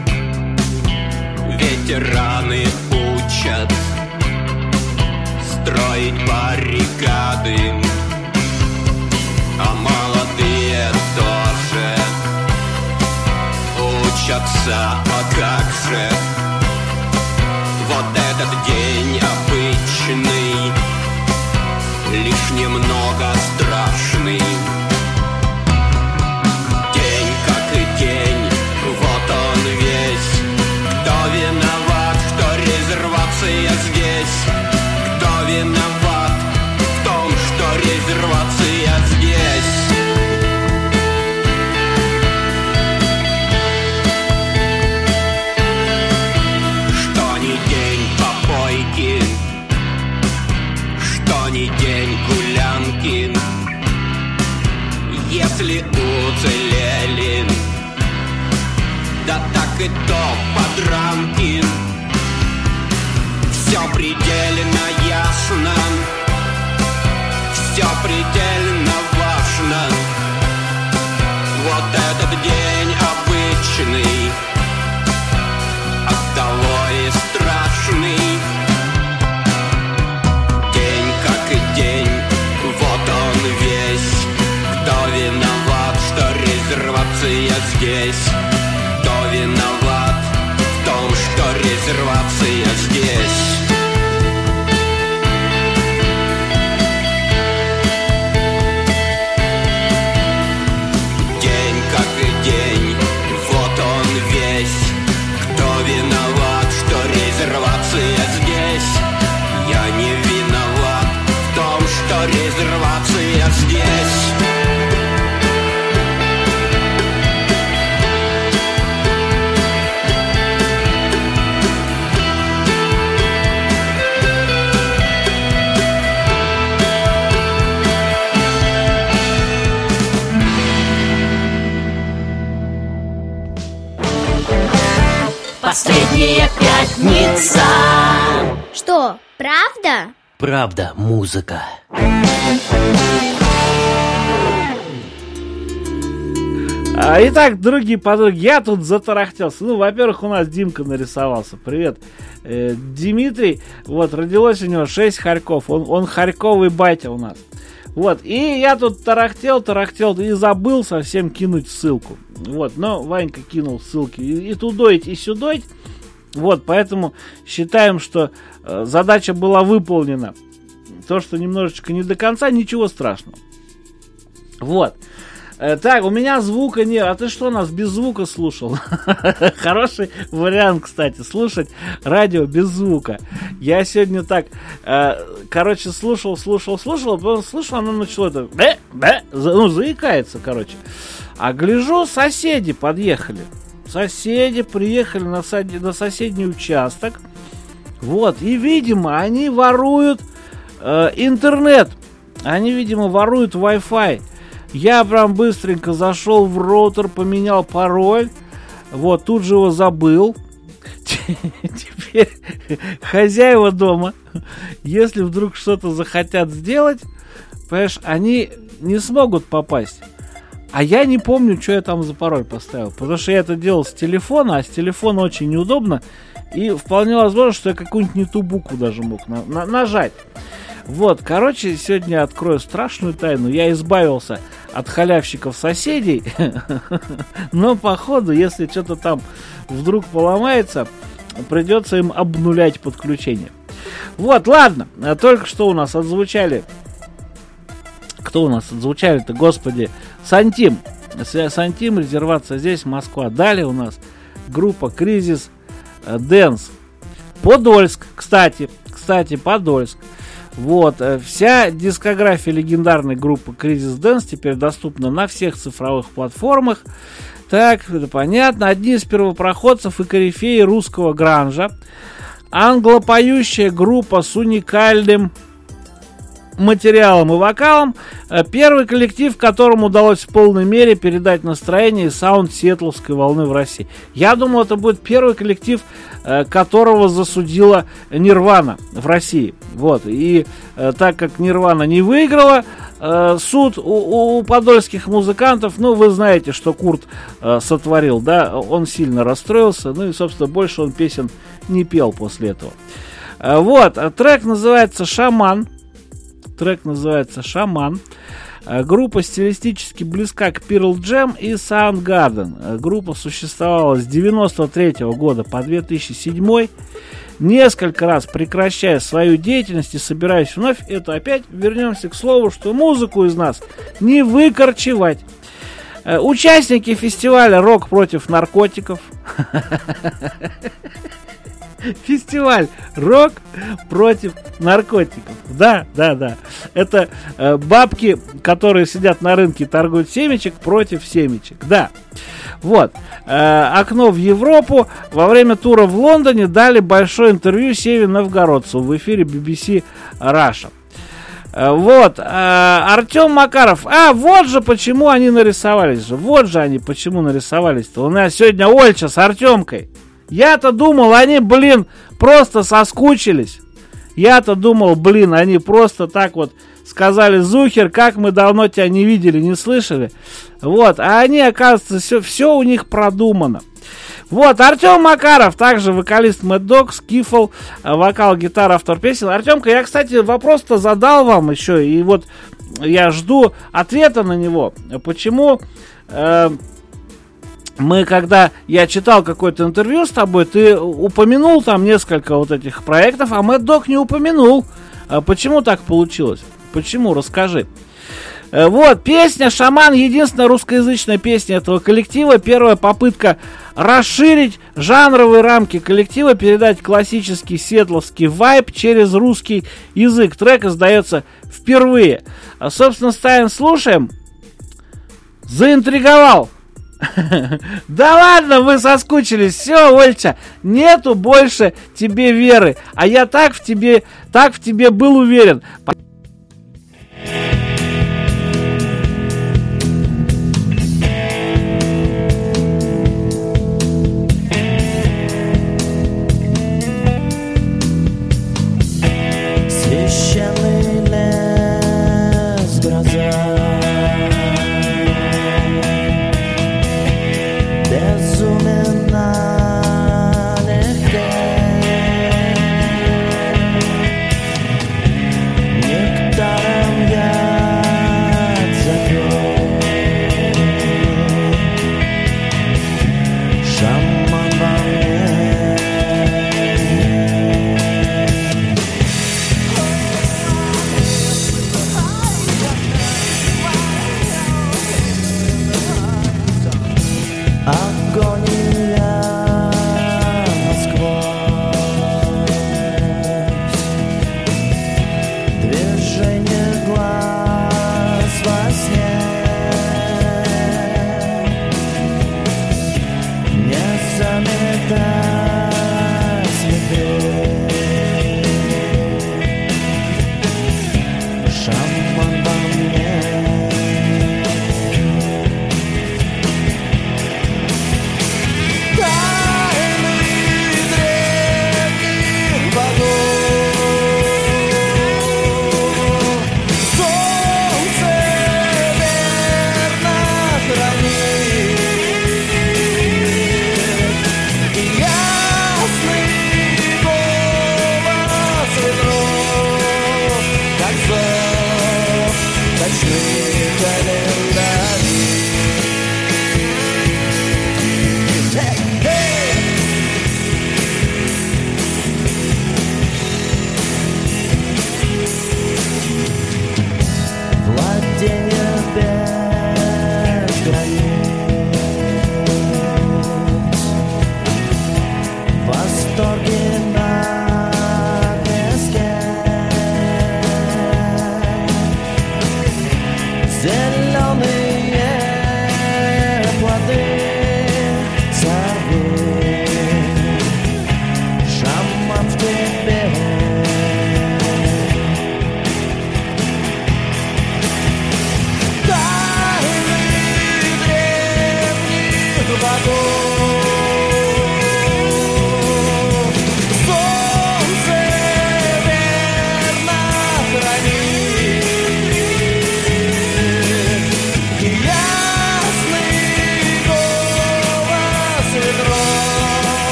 ветераны учат строить баррикады, а молодые тоже учатся, а как же? Вот этот день обычный, лишь немного страшный. День как и день, вот он весь. Кто виноват, что резервация здесь? Кто виноват в том, что резервация здесь? Что ни день попойки, что ни день гулянки, если уцелели, да так и то подранки. Все предельно ясно, все предельно важно. Вот этот день обычный, оттого и страшный. День как и день, вот он весь. Кто виноват, что резервация здесь? Кто виноват в том, что резервация здесь? День как и день, вот он весь. Кто виноват, что резервация здесь? Я не виноват в том, что резервация здесь. Последняя пятница. Что, правда? Правда, музыка. Итак, другие подруги, я тут затарахтелся. Ну, во-первых, у нас Димка нарисовался. Привет, Дмитрий. Вот, родилось у него 6 хорьков. Он хорьковый батя у нас. Вот, и я тут тарахтел и забыл совсем кинуть ссылку. Вот, но Ванька кинул ссылки и тудоить, и сюдоить. Вот, поэтому считаем, что задача была выполнена. То, что немножечко не до конца, ничего страшного. Вот. Так, у меня звука нет. А ты что, нас без звука слушал? Хороший вариант, кстати, слушать радио без звука. Я сегодня так, короче, слушал, потом слышал, оно начало это, заикается, короче. А гляжу, соседи подъехали. Соседи приехали на соседний участок. Вот, и, видимо, они воруют интернет. Они, видимо, воруют Wi-Fi. Я прям быстренько зашел в роутер, поменял пароль. Вот, тут же его забыл. Теперь хозяева дома, если вдруг что-то захотят сделать, понимаешь, они не смогут попасть. А я не помню, что я там за пароль поставил. Потому что я это делал с телефона, а с телефона очень неудобно. И вполне возможно, что я какую-нибудь не ту букву даже мог нажать. Вот, короче, сегодня я открою страшную тайну. Я избавился от халявщиков соседей. Но, походу, если что-то там вдруг поломается, придется им обнулять подключение. Вот, ладно. Только что у нас отзвучали... Кто у нас отзвучали-то, господи? Сантим, резервация здесь, Москва. Далее у нас группа «Кризис», Dance. Подольск, кстати, Подольск. Вот, вся дискография легендарной группы Кризис Дэнс теперь доступна на всех цифровых платформах. Так, это понятно. Одни из первопроходцев и корифеи русского гранжа. Англопоющая группа с уникальным материалом и вокалом. Первый коллектив, которому удалось в полной мере передать настроение и саунд сиэтловской волны в России. Я думал, это будет первый коллектив, которого засудила Нирвана в России. Вот. И так как Нирвана не выиграла суд у подольских музыкантов, ну, вы знаете, что Курт сотворил, да, он сильно расстроился, ну и, собственно, больше он песен не пел после этого. Вот, трек называется «Шаман». Группа стилистически близка к Pearl Jam и Soundgarden. Группа существовала с 1993 года по 2007, несколько раз прекращая свою деятельность и собираясь вновь. Это опять вернемся к слову, что музыку из нас не выкорчевать. Участники фестиваля «Рок против наркотиков». Фестиваль «Рок против наркотиков». Да. Это бабки, которые сидят на рынке и торгуют семечек против семечек. Да. Вот. Окно в Европу. Во время тура в Лондоне дали большое интервью Севе Новгородцу в эфире BBC Russia. Вот. Артем Макаров. Вот же почему они нарисовались. Почему нарисовались-то. У нас сегодня Ольча с Артемкой. Я-то думал, они, просто соскучились. Они просто так вот сказали: Зухер, как мы давно тебя не видели, не слышали. Вот, а они, оказывается, все у них продумано. Вот, Артем Макаров, также вокалист Mad Dog, Скифл, вокал, гитара, автор песен. Артемка, я, кстати, вопрос-то задал вам еще, и вот я жду ответа на него. Почему... когда я читал какое-то интервью с тобой, ты упомянул там несколько вот этих проектов, а Mad Dog не упомянул. Почему так получилось? Почему? Расскажи. Вот, песня «Шаман» — единственная русскоязычная песня этого коллектива. Первая попытка расширить жанровые рамки коллектива, передать классический сиэтловский вайб через русский язык. Трек издается впервые. Собственно, ставим, слушаем. Заинтриговал. Да ладно, вы соскучились. Все, Ольча, нету больше тебе веры. А я так в тебе был уверен. Священный лес, гроза, безумен налегке. Не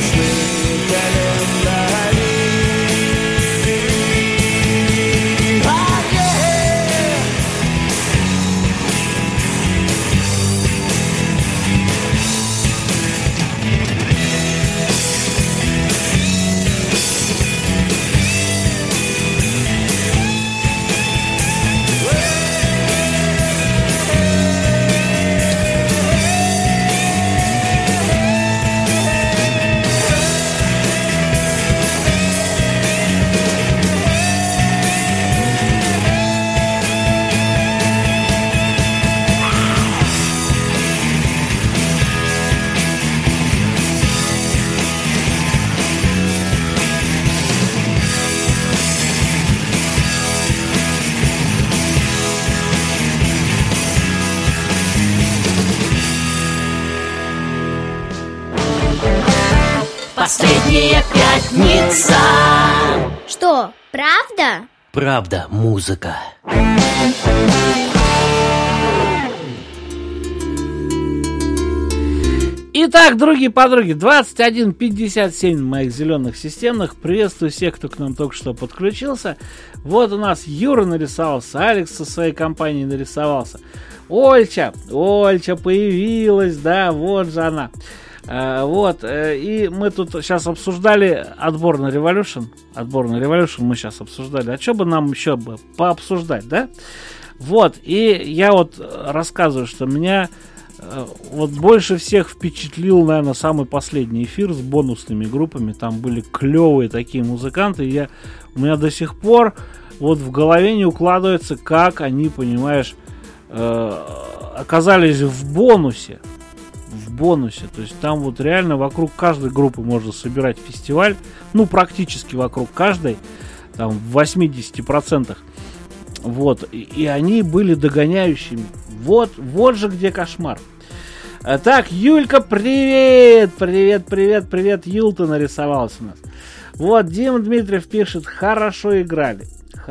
звездный календарь. Последняя пятница. Что, правда? Правда, музыка. Итак, другие подруги, 21:57 моих зеленых системных. Приветствую всех, кто к нам только что подключился. Вот у нас Юра нарисовался, Алекс со своей компанией нарисовался. Ольча появилась, да, вот же она. И мы тут сейчас обсуждали отбор на Revolution. Мы сейчас обсуждали. А что бы нам еще пообсуждать, да? Вот, и я вот рассказываю, что меня вот больше всех впечатлил, наверное, самый последний эфир с бонусными группами. Там были клевые такие музыканты. И у меня до сих пор вот в голове не укладывается, как они, понимаешь, оказались в бонусе. То есть там вот реально вокруг каждой группы можно собирать фестиваль. Ну, практически вокруг каждой. Там в 80%. Вот. И они были догоняющими. Вот же где кошмар. Так, Юлька, привет! Привет, Юл-то нарисовался у нас. Вот, Дима Дмитриев пишет, хорошо играли.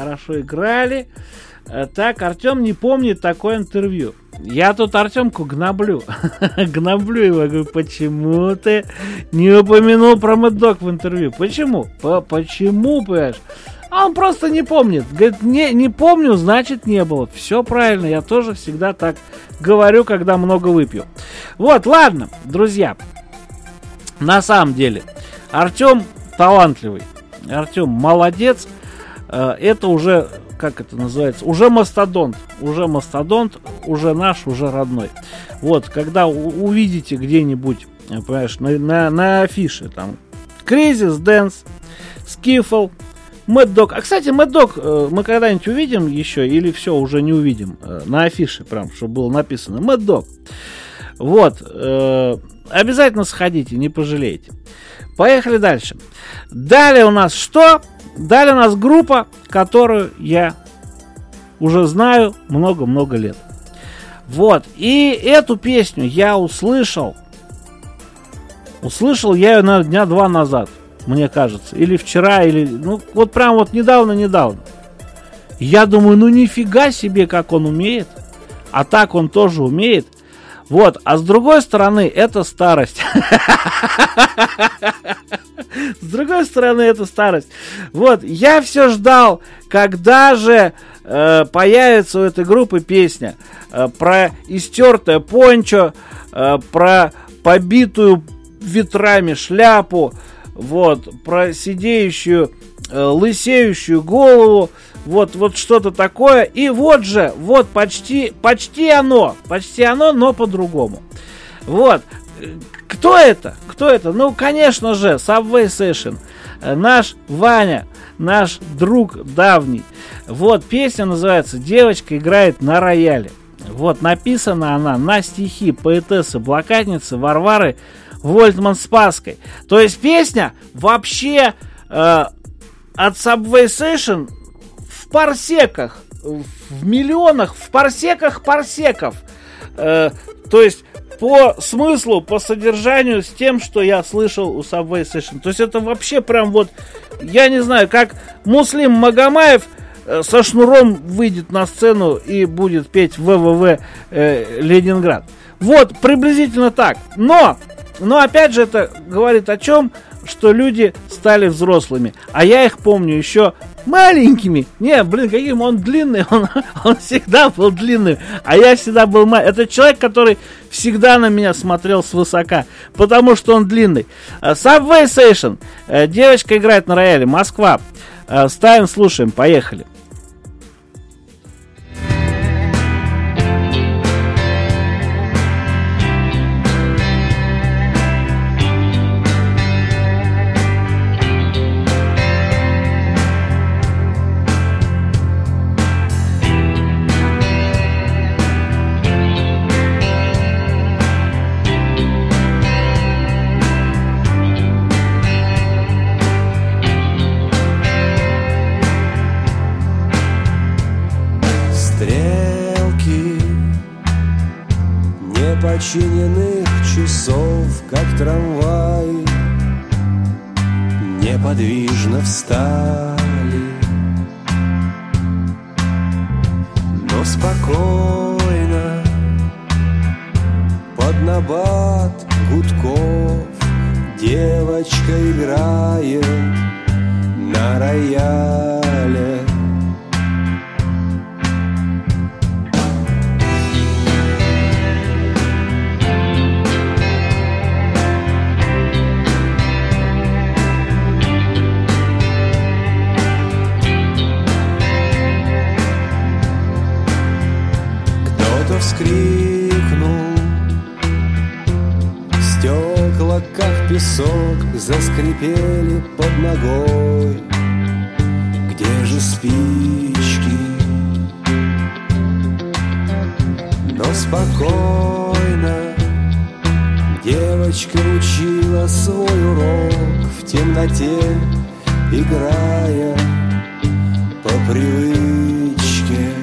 Так, Артем не помнит такое интервью. Я тут Артемку гноблю. Гноблю его, говорю, почему ты не упомянул про Mad Dog в интервью? Почему? Почему, понимаешь? А он просто не помнит. Говорит, не помню, значит не было. Все правильно, я тоже всегда так говорю, когда много выпью. Вот, ладно, друзья. На самом деле, Артем талантливый. Артем молодец. Это уже, как это называется, уже мастодонт, уже наш, уже родной. Вот, когда увидите где-нибудь, понимаешь, на афише, там, Кризис Дэнс, Скифл, Mad Dog. А, кстати, Mad Dog мы когда-нибудь увидим еще, или все, уже не увидим, на афише, прям, чтобы было написано Mad Dog. Вот, обязательно сходите, не пожалеете. Поехали дальше. Далее у нас что? Далее у нас группа, которую я уже знаю много-много лет. Вот. И эту песню я услышал. Услышал я ее, наверное, дня 2 назад, мне кажется. Или вчера, или... Ну, вот прям вот недавно. Я думаю, ну нифига себе, как он умеет. А так он тоже умеет. Вот. А с другой стороны, это старость. С другой стороны, это старость. Вот, я все ждал, когда же появится у этой группы песня про истертое пончо, про побитую ветрами шляпу, вот, про сидеющую, лысеющую голову, вот что-то такое. И вот же, вот почти оно, но по-другому. Вот. Кто это? Ну, конечно же, Subway Session. Наш Ваня, наш друг давний. Вот, песня называется «Девочка играет на рояле». Вот, написана она на стихи поэтессы-блокадницы Варвары Вольтман-Спасской. То есть песня вообще от Subway Session в парсеках, в миллионах, в парсеках. То есть по смыслу, по содержанию с тем, что я слышал у Subway Session. То есть это вообще прям вот, я не знаю, как Муслим Магомаев со шнуром выйдет на сцену и будет петь ВВВ Ленинград. Вот, приблизительно так. Но Но опять же это говорит о чем? Что люди стали взрослыми. А я их помню еще маленькими. Не, каким он длинный. Он всегда был длинным. А я всегда был маленький. Это человек, который всегда на меня смотрел свысока. Потому что он длинный. Subway Station. Девочка играет на рояле. Москва. Ставим, слушаем. Поехали. Неподчиненных часов, как трамваи, неподвижно встали, но спокойно под набат гудков девочка играет на рояле. Вскрикнул, стекла, как песок, заскрипели под ногой. Где же спички? Но спокойно девочка учила свой урок в темноте, играя по привычке.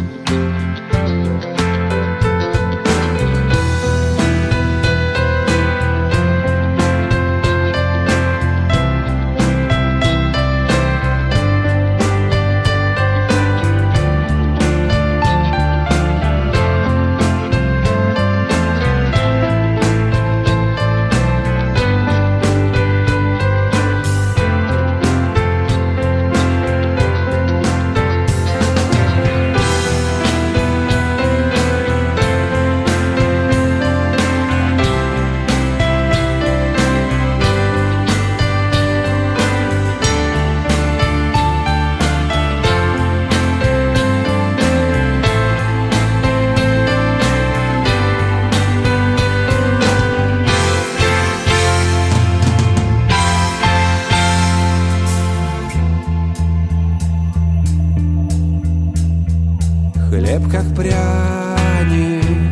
Хлеб, как пряник,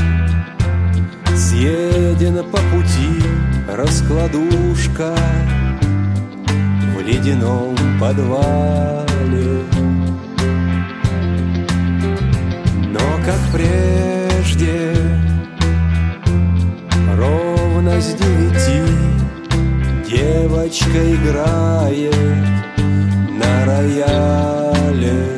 съедена по пути раскладушка в ледяном подвале. Но, как прежде, ровно с 9 девочка играет на рояле.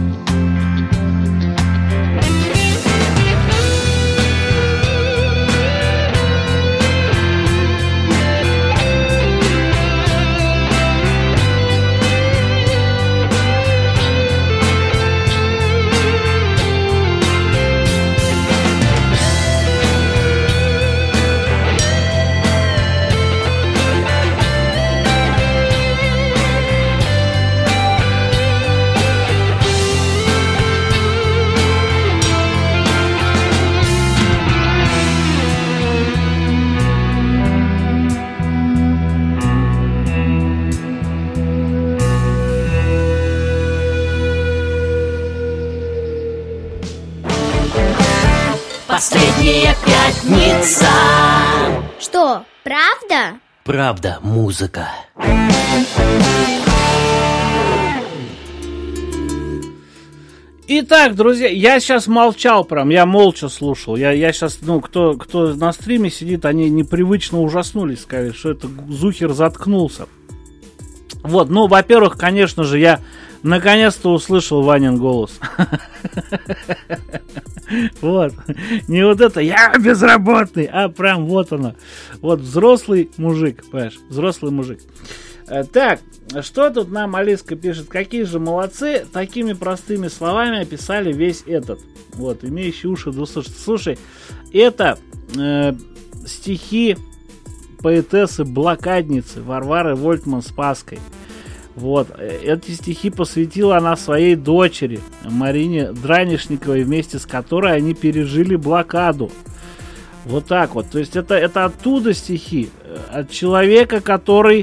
Последняя пятница. Что, правда? Правда, музыка. Итак, друзья, я сейчас молчал прям, я молча слушал. Я сейчас, кто на стриме сидит, они непривычно ужаснулись, сказали, что это Зухер заткнулся. Вот, во-первых, конечно же, я наконец-то услышал Ванин голос. Вот. Не вот это «я безработный», а прям вот оно. Вот взрослый мужик, понимаешь? Взрослый мужик. Так, что тут нам Алиска пишет? Какие же молодцы, такими простыми словами описали весь этот. Вот, имеющий уши да услышать. Слушай, это стихи поэтессы-блокадницы Варвары Вольтман-Спасской. Вот, эти стихи посвятила она своей дочери Марине Дранишниковой, вместе с которой они пережили блокаду. Вот так вот. То есть это оттуда стихи. От человека, который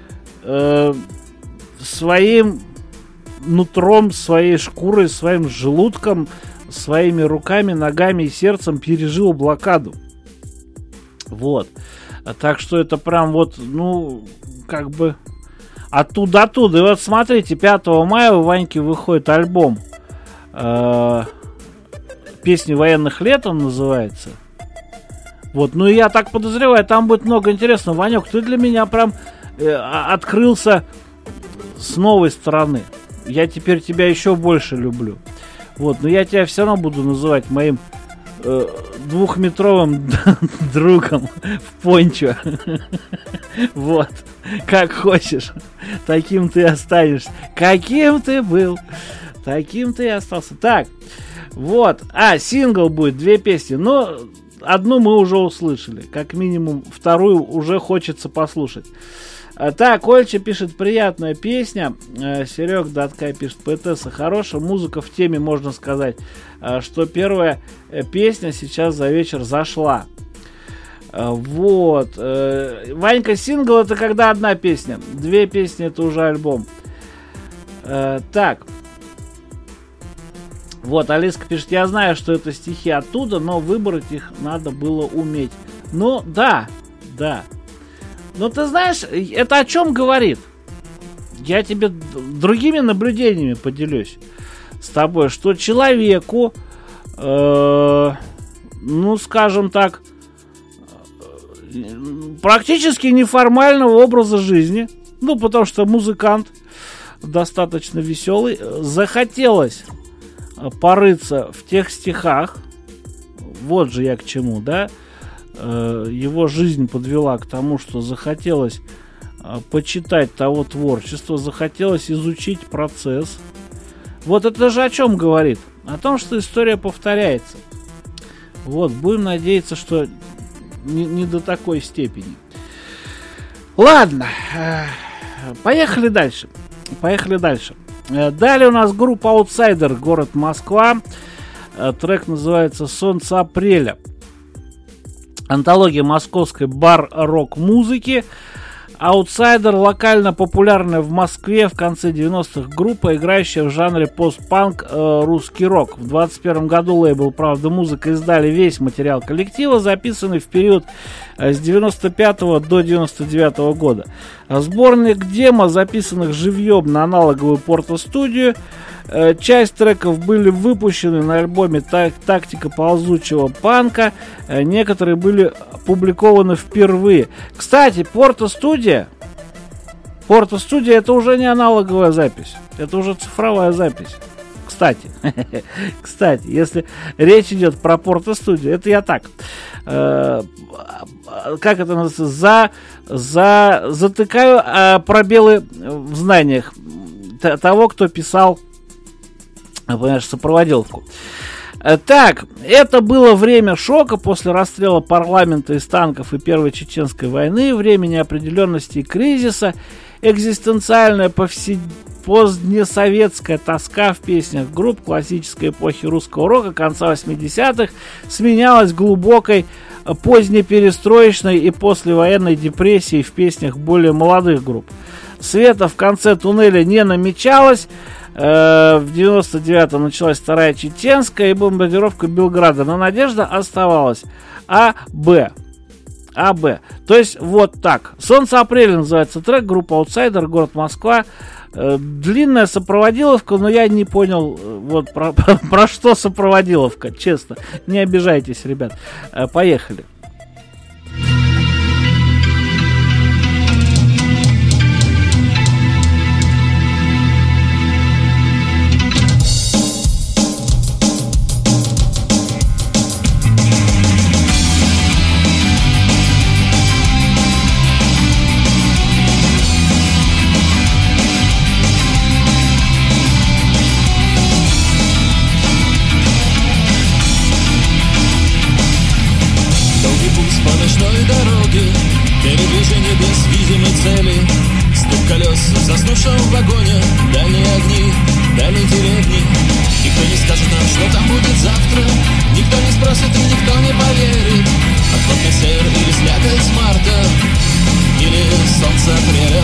своим нутром, своей шкурой, своим желудком, своими руками, ногами и сердцем пережил блокаду. Вот. Так что это прям вот, ну, как бы оттуда. И вот смотрите, 5 мая у Ваньки выходит альбом «Песни военных лет», он называется. Вот, ну я так подозреваю, там будет много интересного. Ванек, ты для меня прям открылся с новой стороны. Я теперь тебя еще больше люблю. Вот, но я тебя все равно буду называть моим двухметровым другом в пончо. Вот, как хочешь. Таким ты останешься. Каким ты был, таким ты и остался. Так, вот. Сингл будет, 2 песни. Но одну мы уже услышали. Как минимум, вторую уже хочется послушать. Так, Ольча пишет, приятная песня. Серег Даткай пишет, поэтесса хорошая, музыка в теме, можно сказать, что первая песня сейчас за вечер зашла. Вот. Ванька, сингл — это когда одна песня. 2 песни — это уже альбом. Так. Вот, Алиска пишет, я знаю, что это стихи оттуда, но выбрать их надо было уметь. Ну, да. Но ты знаешь, это о чем говорит? Я тебе другими наблюдениями поделюсь с тобой, что человеку, ну, скажем так, практически неформального образа жизни, ну, потому что музыкант достаточно веселый, захотелось порыться в тех стихах, вот же я к чему, да? Его жизнь подвела к тому, что захотелось почитать того творчества, захотелось изучить процесс. Вот это же о чем говорит? О том, что история повторяется. Вот, будем надеяться, что не до такой степени. Ладно, поехали дальше. Далее у нас группа Outsider, город Москва. Трек называется «Солнце апреля». Антология московской бар-рок-музыки. Outsider — локально популярная в Москве в конце 90-х группа, играющая в жанре постпанк, русский рок. В 2021 году лейбл «Правда Музыка» издали весь материал коллектива, записанный в период с 95 до 99 года. Сборник демо, записанных живьем на аналоговую порто-студию. Часть треков были выпущены на альбоме «Тактика ползучего панка», некоторые были опубликованы впервые. Кстати, порто-студия это уже не аналоговая запись, это уже цифровая запись. Кстати, если речь идет про порто-студию, это я так, как это называется, затыкаю пробелы в знаниях того, кто писал, понимаешь, сопроводиловку. Так, это было время шока после расстрела парламента из танков и Первой Чеченской войны, время неопределенности и кризиса, экзистенциальная позднесоветская тоска в песнях групп классической эпохи русского рока конца 80-х сменялась глубокой позднеперестроечной и послевоенной депрессией в песнях более молодых групп. Света в конце туннеля не намечалось. В 99-м началась Вторая Чеченская и бомбардировка Белграда, но надежда оставалась. АБ. То есть вот так. «Солнце апреля» называется трек, группа Outsider, город Москва. Длинная сопроводиловка, но я не понял, вот про что сопроводиловка, честно. Не обижайтесь, ребят. Поехали. по ночной дороге, передвижение без видимой цели, стук колес в заснувшем вагоне, дальние огни, дальние деревни. Никто не скажет нам, что там будет завтра, никто не спросит и никто не поверит. Отход на север или слякоть марта, или солнце апреля.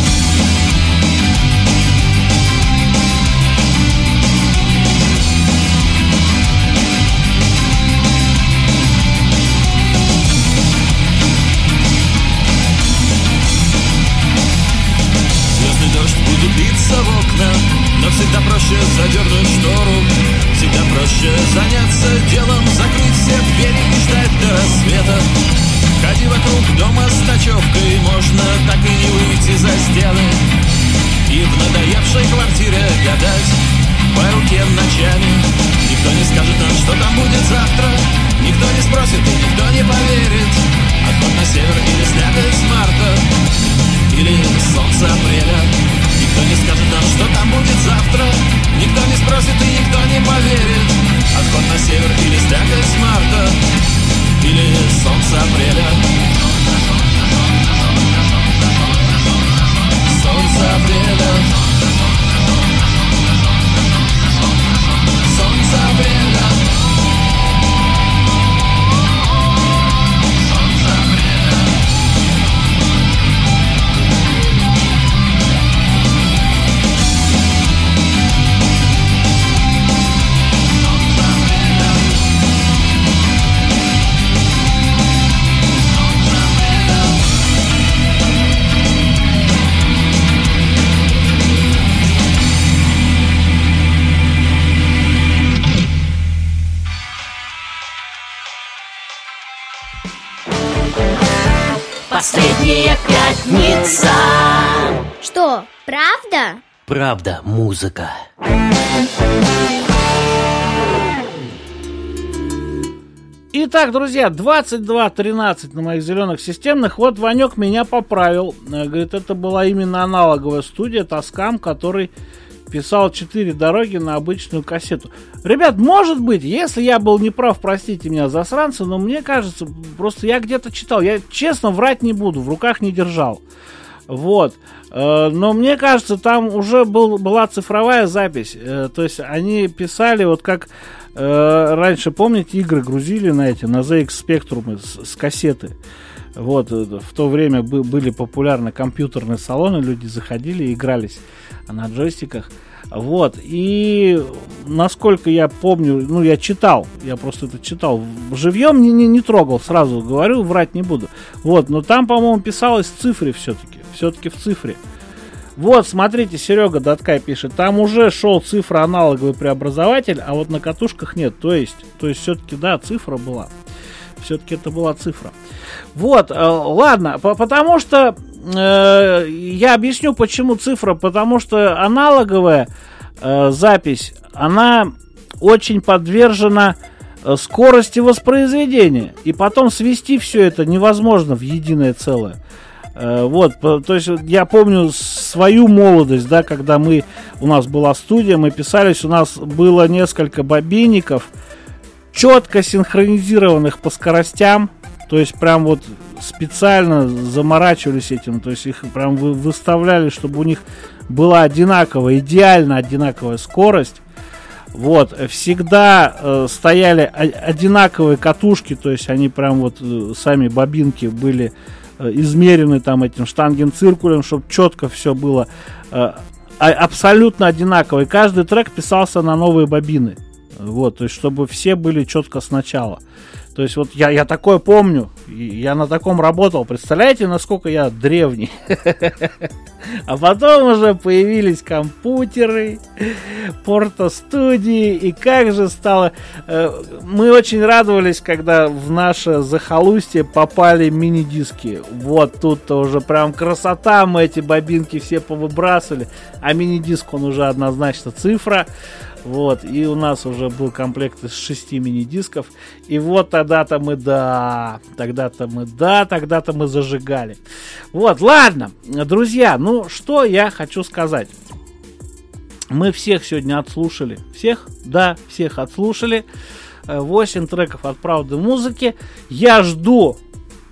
Биться в окна, но всегда проще задернуть штору, всегда проще заняться делом, закрыть все двери и ждать до рассвета. Ходи вокруг дома с ночевкой, можно так и не выйти за стены, и в надоевшей квартире гадать по руке ночами. Никто не скажет нам, что там будет завтра, никто не спросит и никто не поверит. Отход на север или слякоть с марта, или солнце апреля. Никто не скажет нам, что там будет завтра, никто не спросит и никто не поверит. Отход на север или слякоть с марта, или солнце апреля. Солнце апреля. Солнце апреля. Последняя пятница. Что, правда? Правда, музыка. Итак, друзья, 22:13 на моих зеленых системных. Вот Ванек меня поправил. Говорит, это была именно аналоговая студия Tascam, который писал 4 дороги на обычную кассету. Ребят, может быть, если я был неправ, простите меня, засранцы, но мне кажется, просто я где-то читал, я честно врать не буду, в руках не держал. Вот. Но мне кажется, там уже была цифровая запись. То есть они писали, вот как раньше, помните, игры грузили на ZX Spectrum с кассеты. Вот, в то время были популярны компьютерные салоны, люди заходили, игрались на джойстиках. Вот, и насколько я помню, ну, я читал, я просто это читал, живьем не трогал, сразу говорю, врать не буду. Вот, но там, по-моему, писалось в цифре все-таки в цифре. Вот, смотрите, Серега Даткай пишет, там уже шел цифроаналоговый преобразователь, а вот на катушках нет. То есть все-таки, да, цифра была. Все-таки это была цифра. Вот, ладно, потому что я объясню, почему цифра. Потому что аналоговая запись, она очень подвержена скорости воспроизведения. И потом свести все это невозможно в единое целое. Вот, то есть я помню свою молодость, да, когда у нас была студия, мы писались, у нас было несколько бобинников, четко синхронизированных по скоростям, то есть прям вот специально заморачивались этим, то есть их прям выставляли, чтобы у них была идеально одинаковая скорость. Вот, всегда стояли одинаковые катушки, то есть они прям вот сами бобинки были измерены там этим штангенциркулем, чтобы четко все было абсолютно одинаково. И каждый трек писался на новые бобины. Вот, то есть, чтобы все были четко сначала. То есть, вот я такое помню, я на таком работал. Представляете, насколько я древний? А потом уже появились компьютеры, портостудии, и как же стало... Мы очень радовались, когда в наше захолустье попали мини-диски. Вот тут-то уже прям красота, мы эти бобинки все повыбрасывали, а мини-диск, он уже однозначно цифра. Вот, и у нас уже был комплект из 6 мини-дисков. И вот тогда-то мы зажигали. Вот, ладно, друзья, ну что я хочу сказать. Мы всех сегодня отслушали. Всех? Да, всех отслушали. 8 треков от правды музыки. Я жду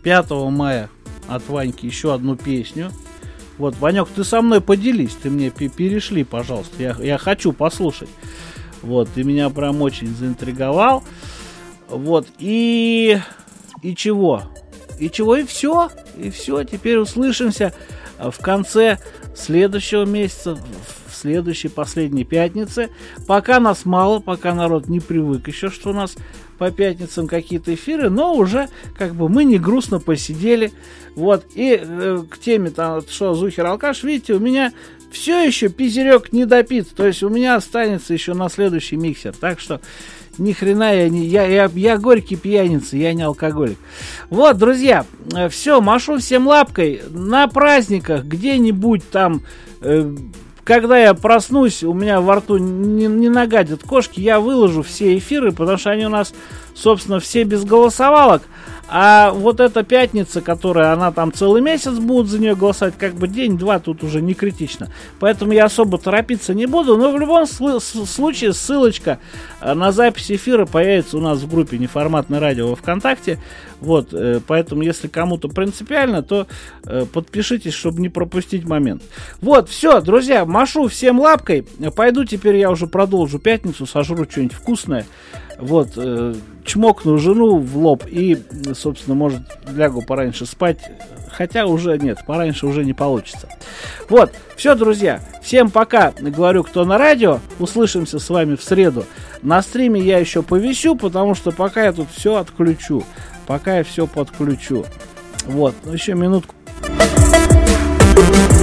5 мая от Ваньки еще одну песню. Вот, Ванек, ты со мной поделись, ты мне перешли, пожалуйста, я хочу послушать. Вот, ты меня прям очень заинтриговал. Вот, и чего? И все, теперь услышимся в конце следующего месяца, в следующей последней пятнице. Пока нас мало, пока народ не привык еще, что у нас по пятницам какие-то эфиры, но уже как бы мы не грустно посидели. Вот, и к теме там, что Зухер Алкаш, видите, у меня все еще пизерек не допит, то есть у меня останется еще на следующий миксер, так что ни хрена я горький пьяница, я не алкоголик. Вот, друзья, все, машу всем лапкой. На праздниках где-нибудь там, когда я проснусь, у меня во рту не нагадят кошки, я выложу все эфиры, потому что они у нас, собственно, все без голосовалок. А вот эта пятница, которая, она там целый месяц будут за нее голосовать, как бы день-два тут уже не критично. Поэтому я особо торопиться не буду. Но в любом случае ссылочка на запись эфира появится у нас в группе «Неформатное радио» во ВКонтакте. Вот, поэтому если кому-то принципиально, то подпишитесь, чтобы не пропустить момент. Вот, все, друзья, машу всем лапкой. Пойду теперь я уже продолжу пятницу, сожру что-нибудь вкусное. Вот, чмокну жену в лоб и, собственно, может, лягу пораньше спать. Хотя уже нет, пораньше уже не получится. Вот, все, друзья, всем пока, говорю, кто на радио. Услышимся с вами в среду. На стриме я еще повисю, потому что пока я тут все отключу. Пока я все подключу. Вот, еще минутку.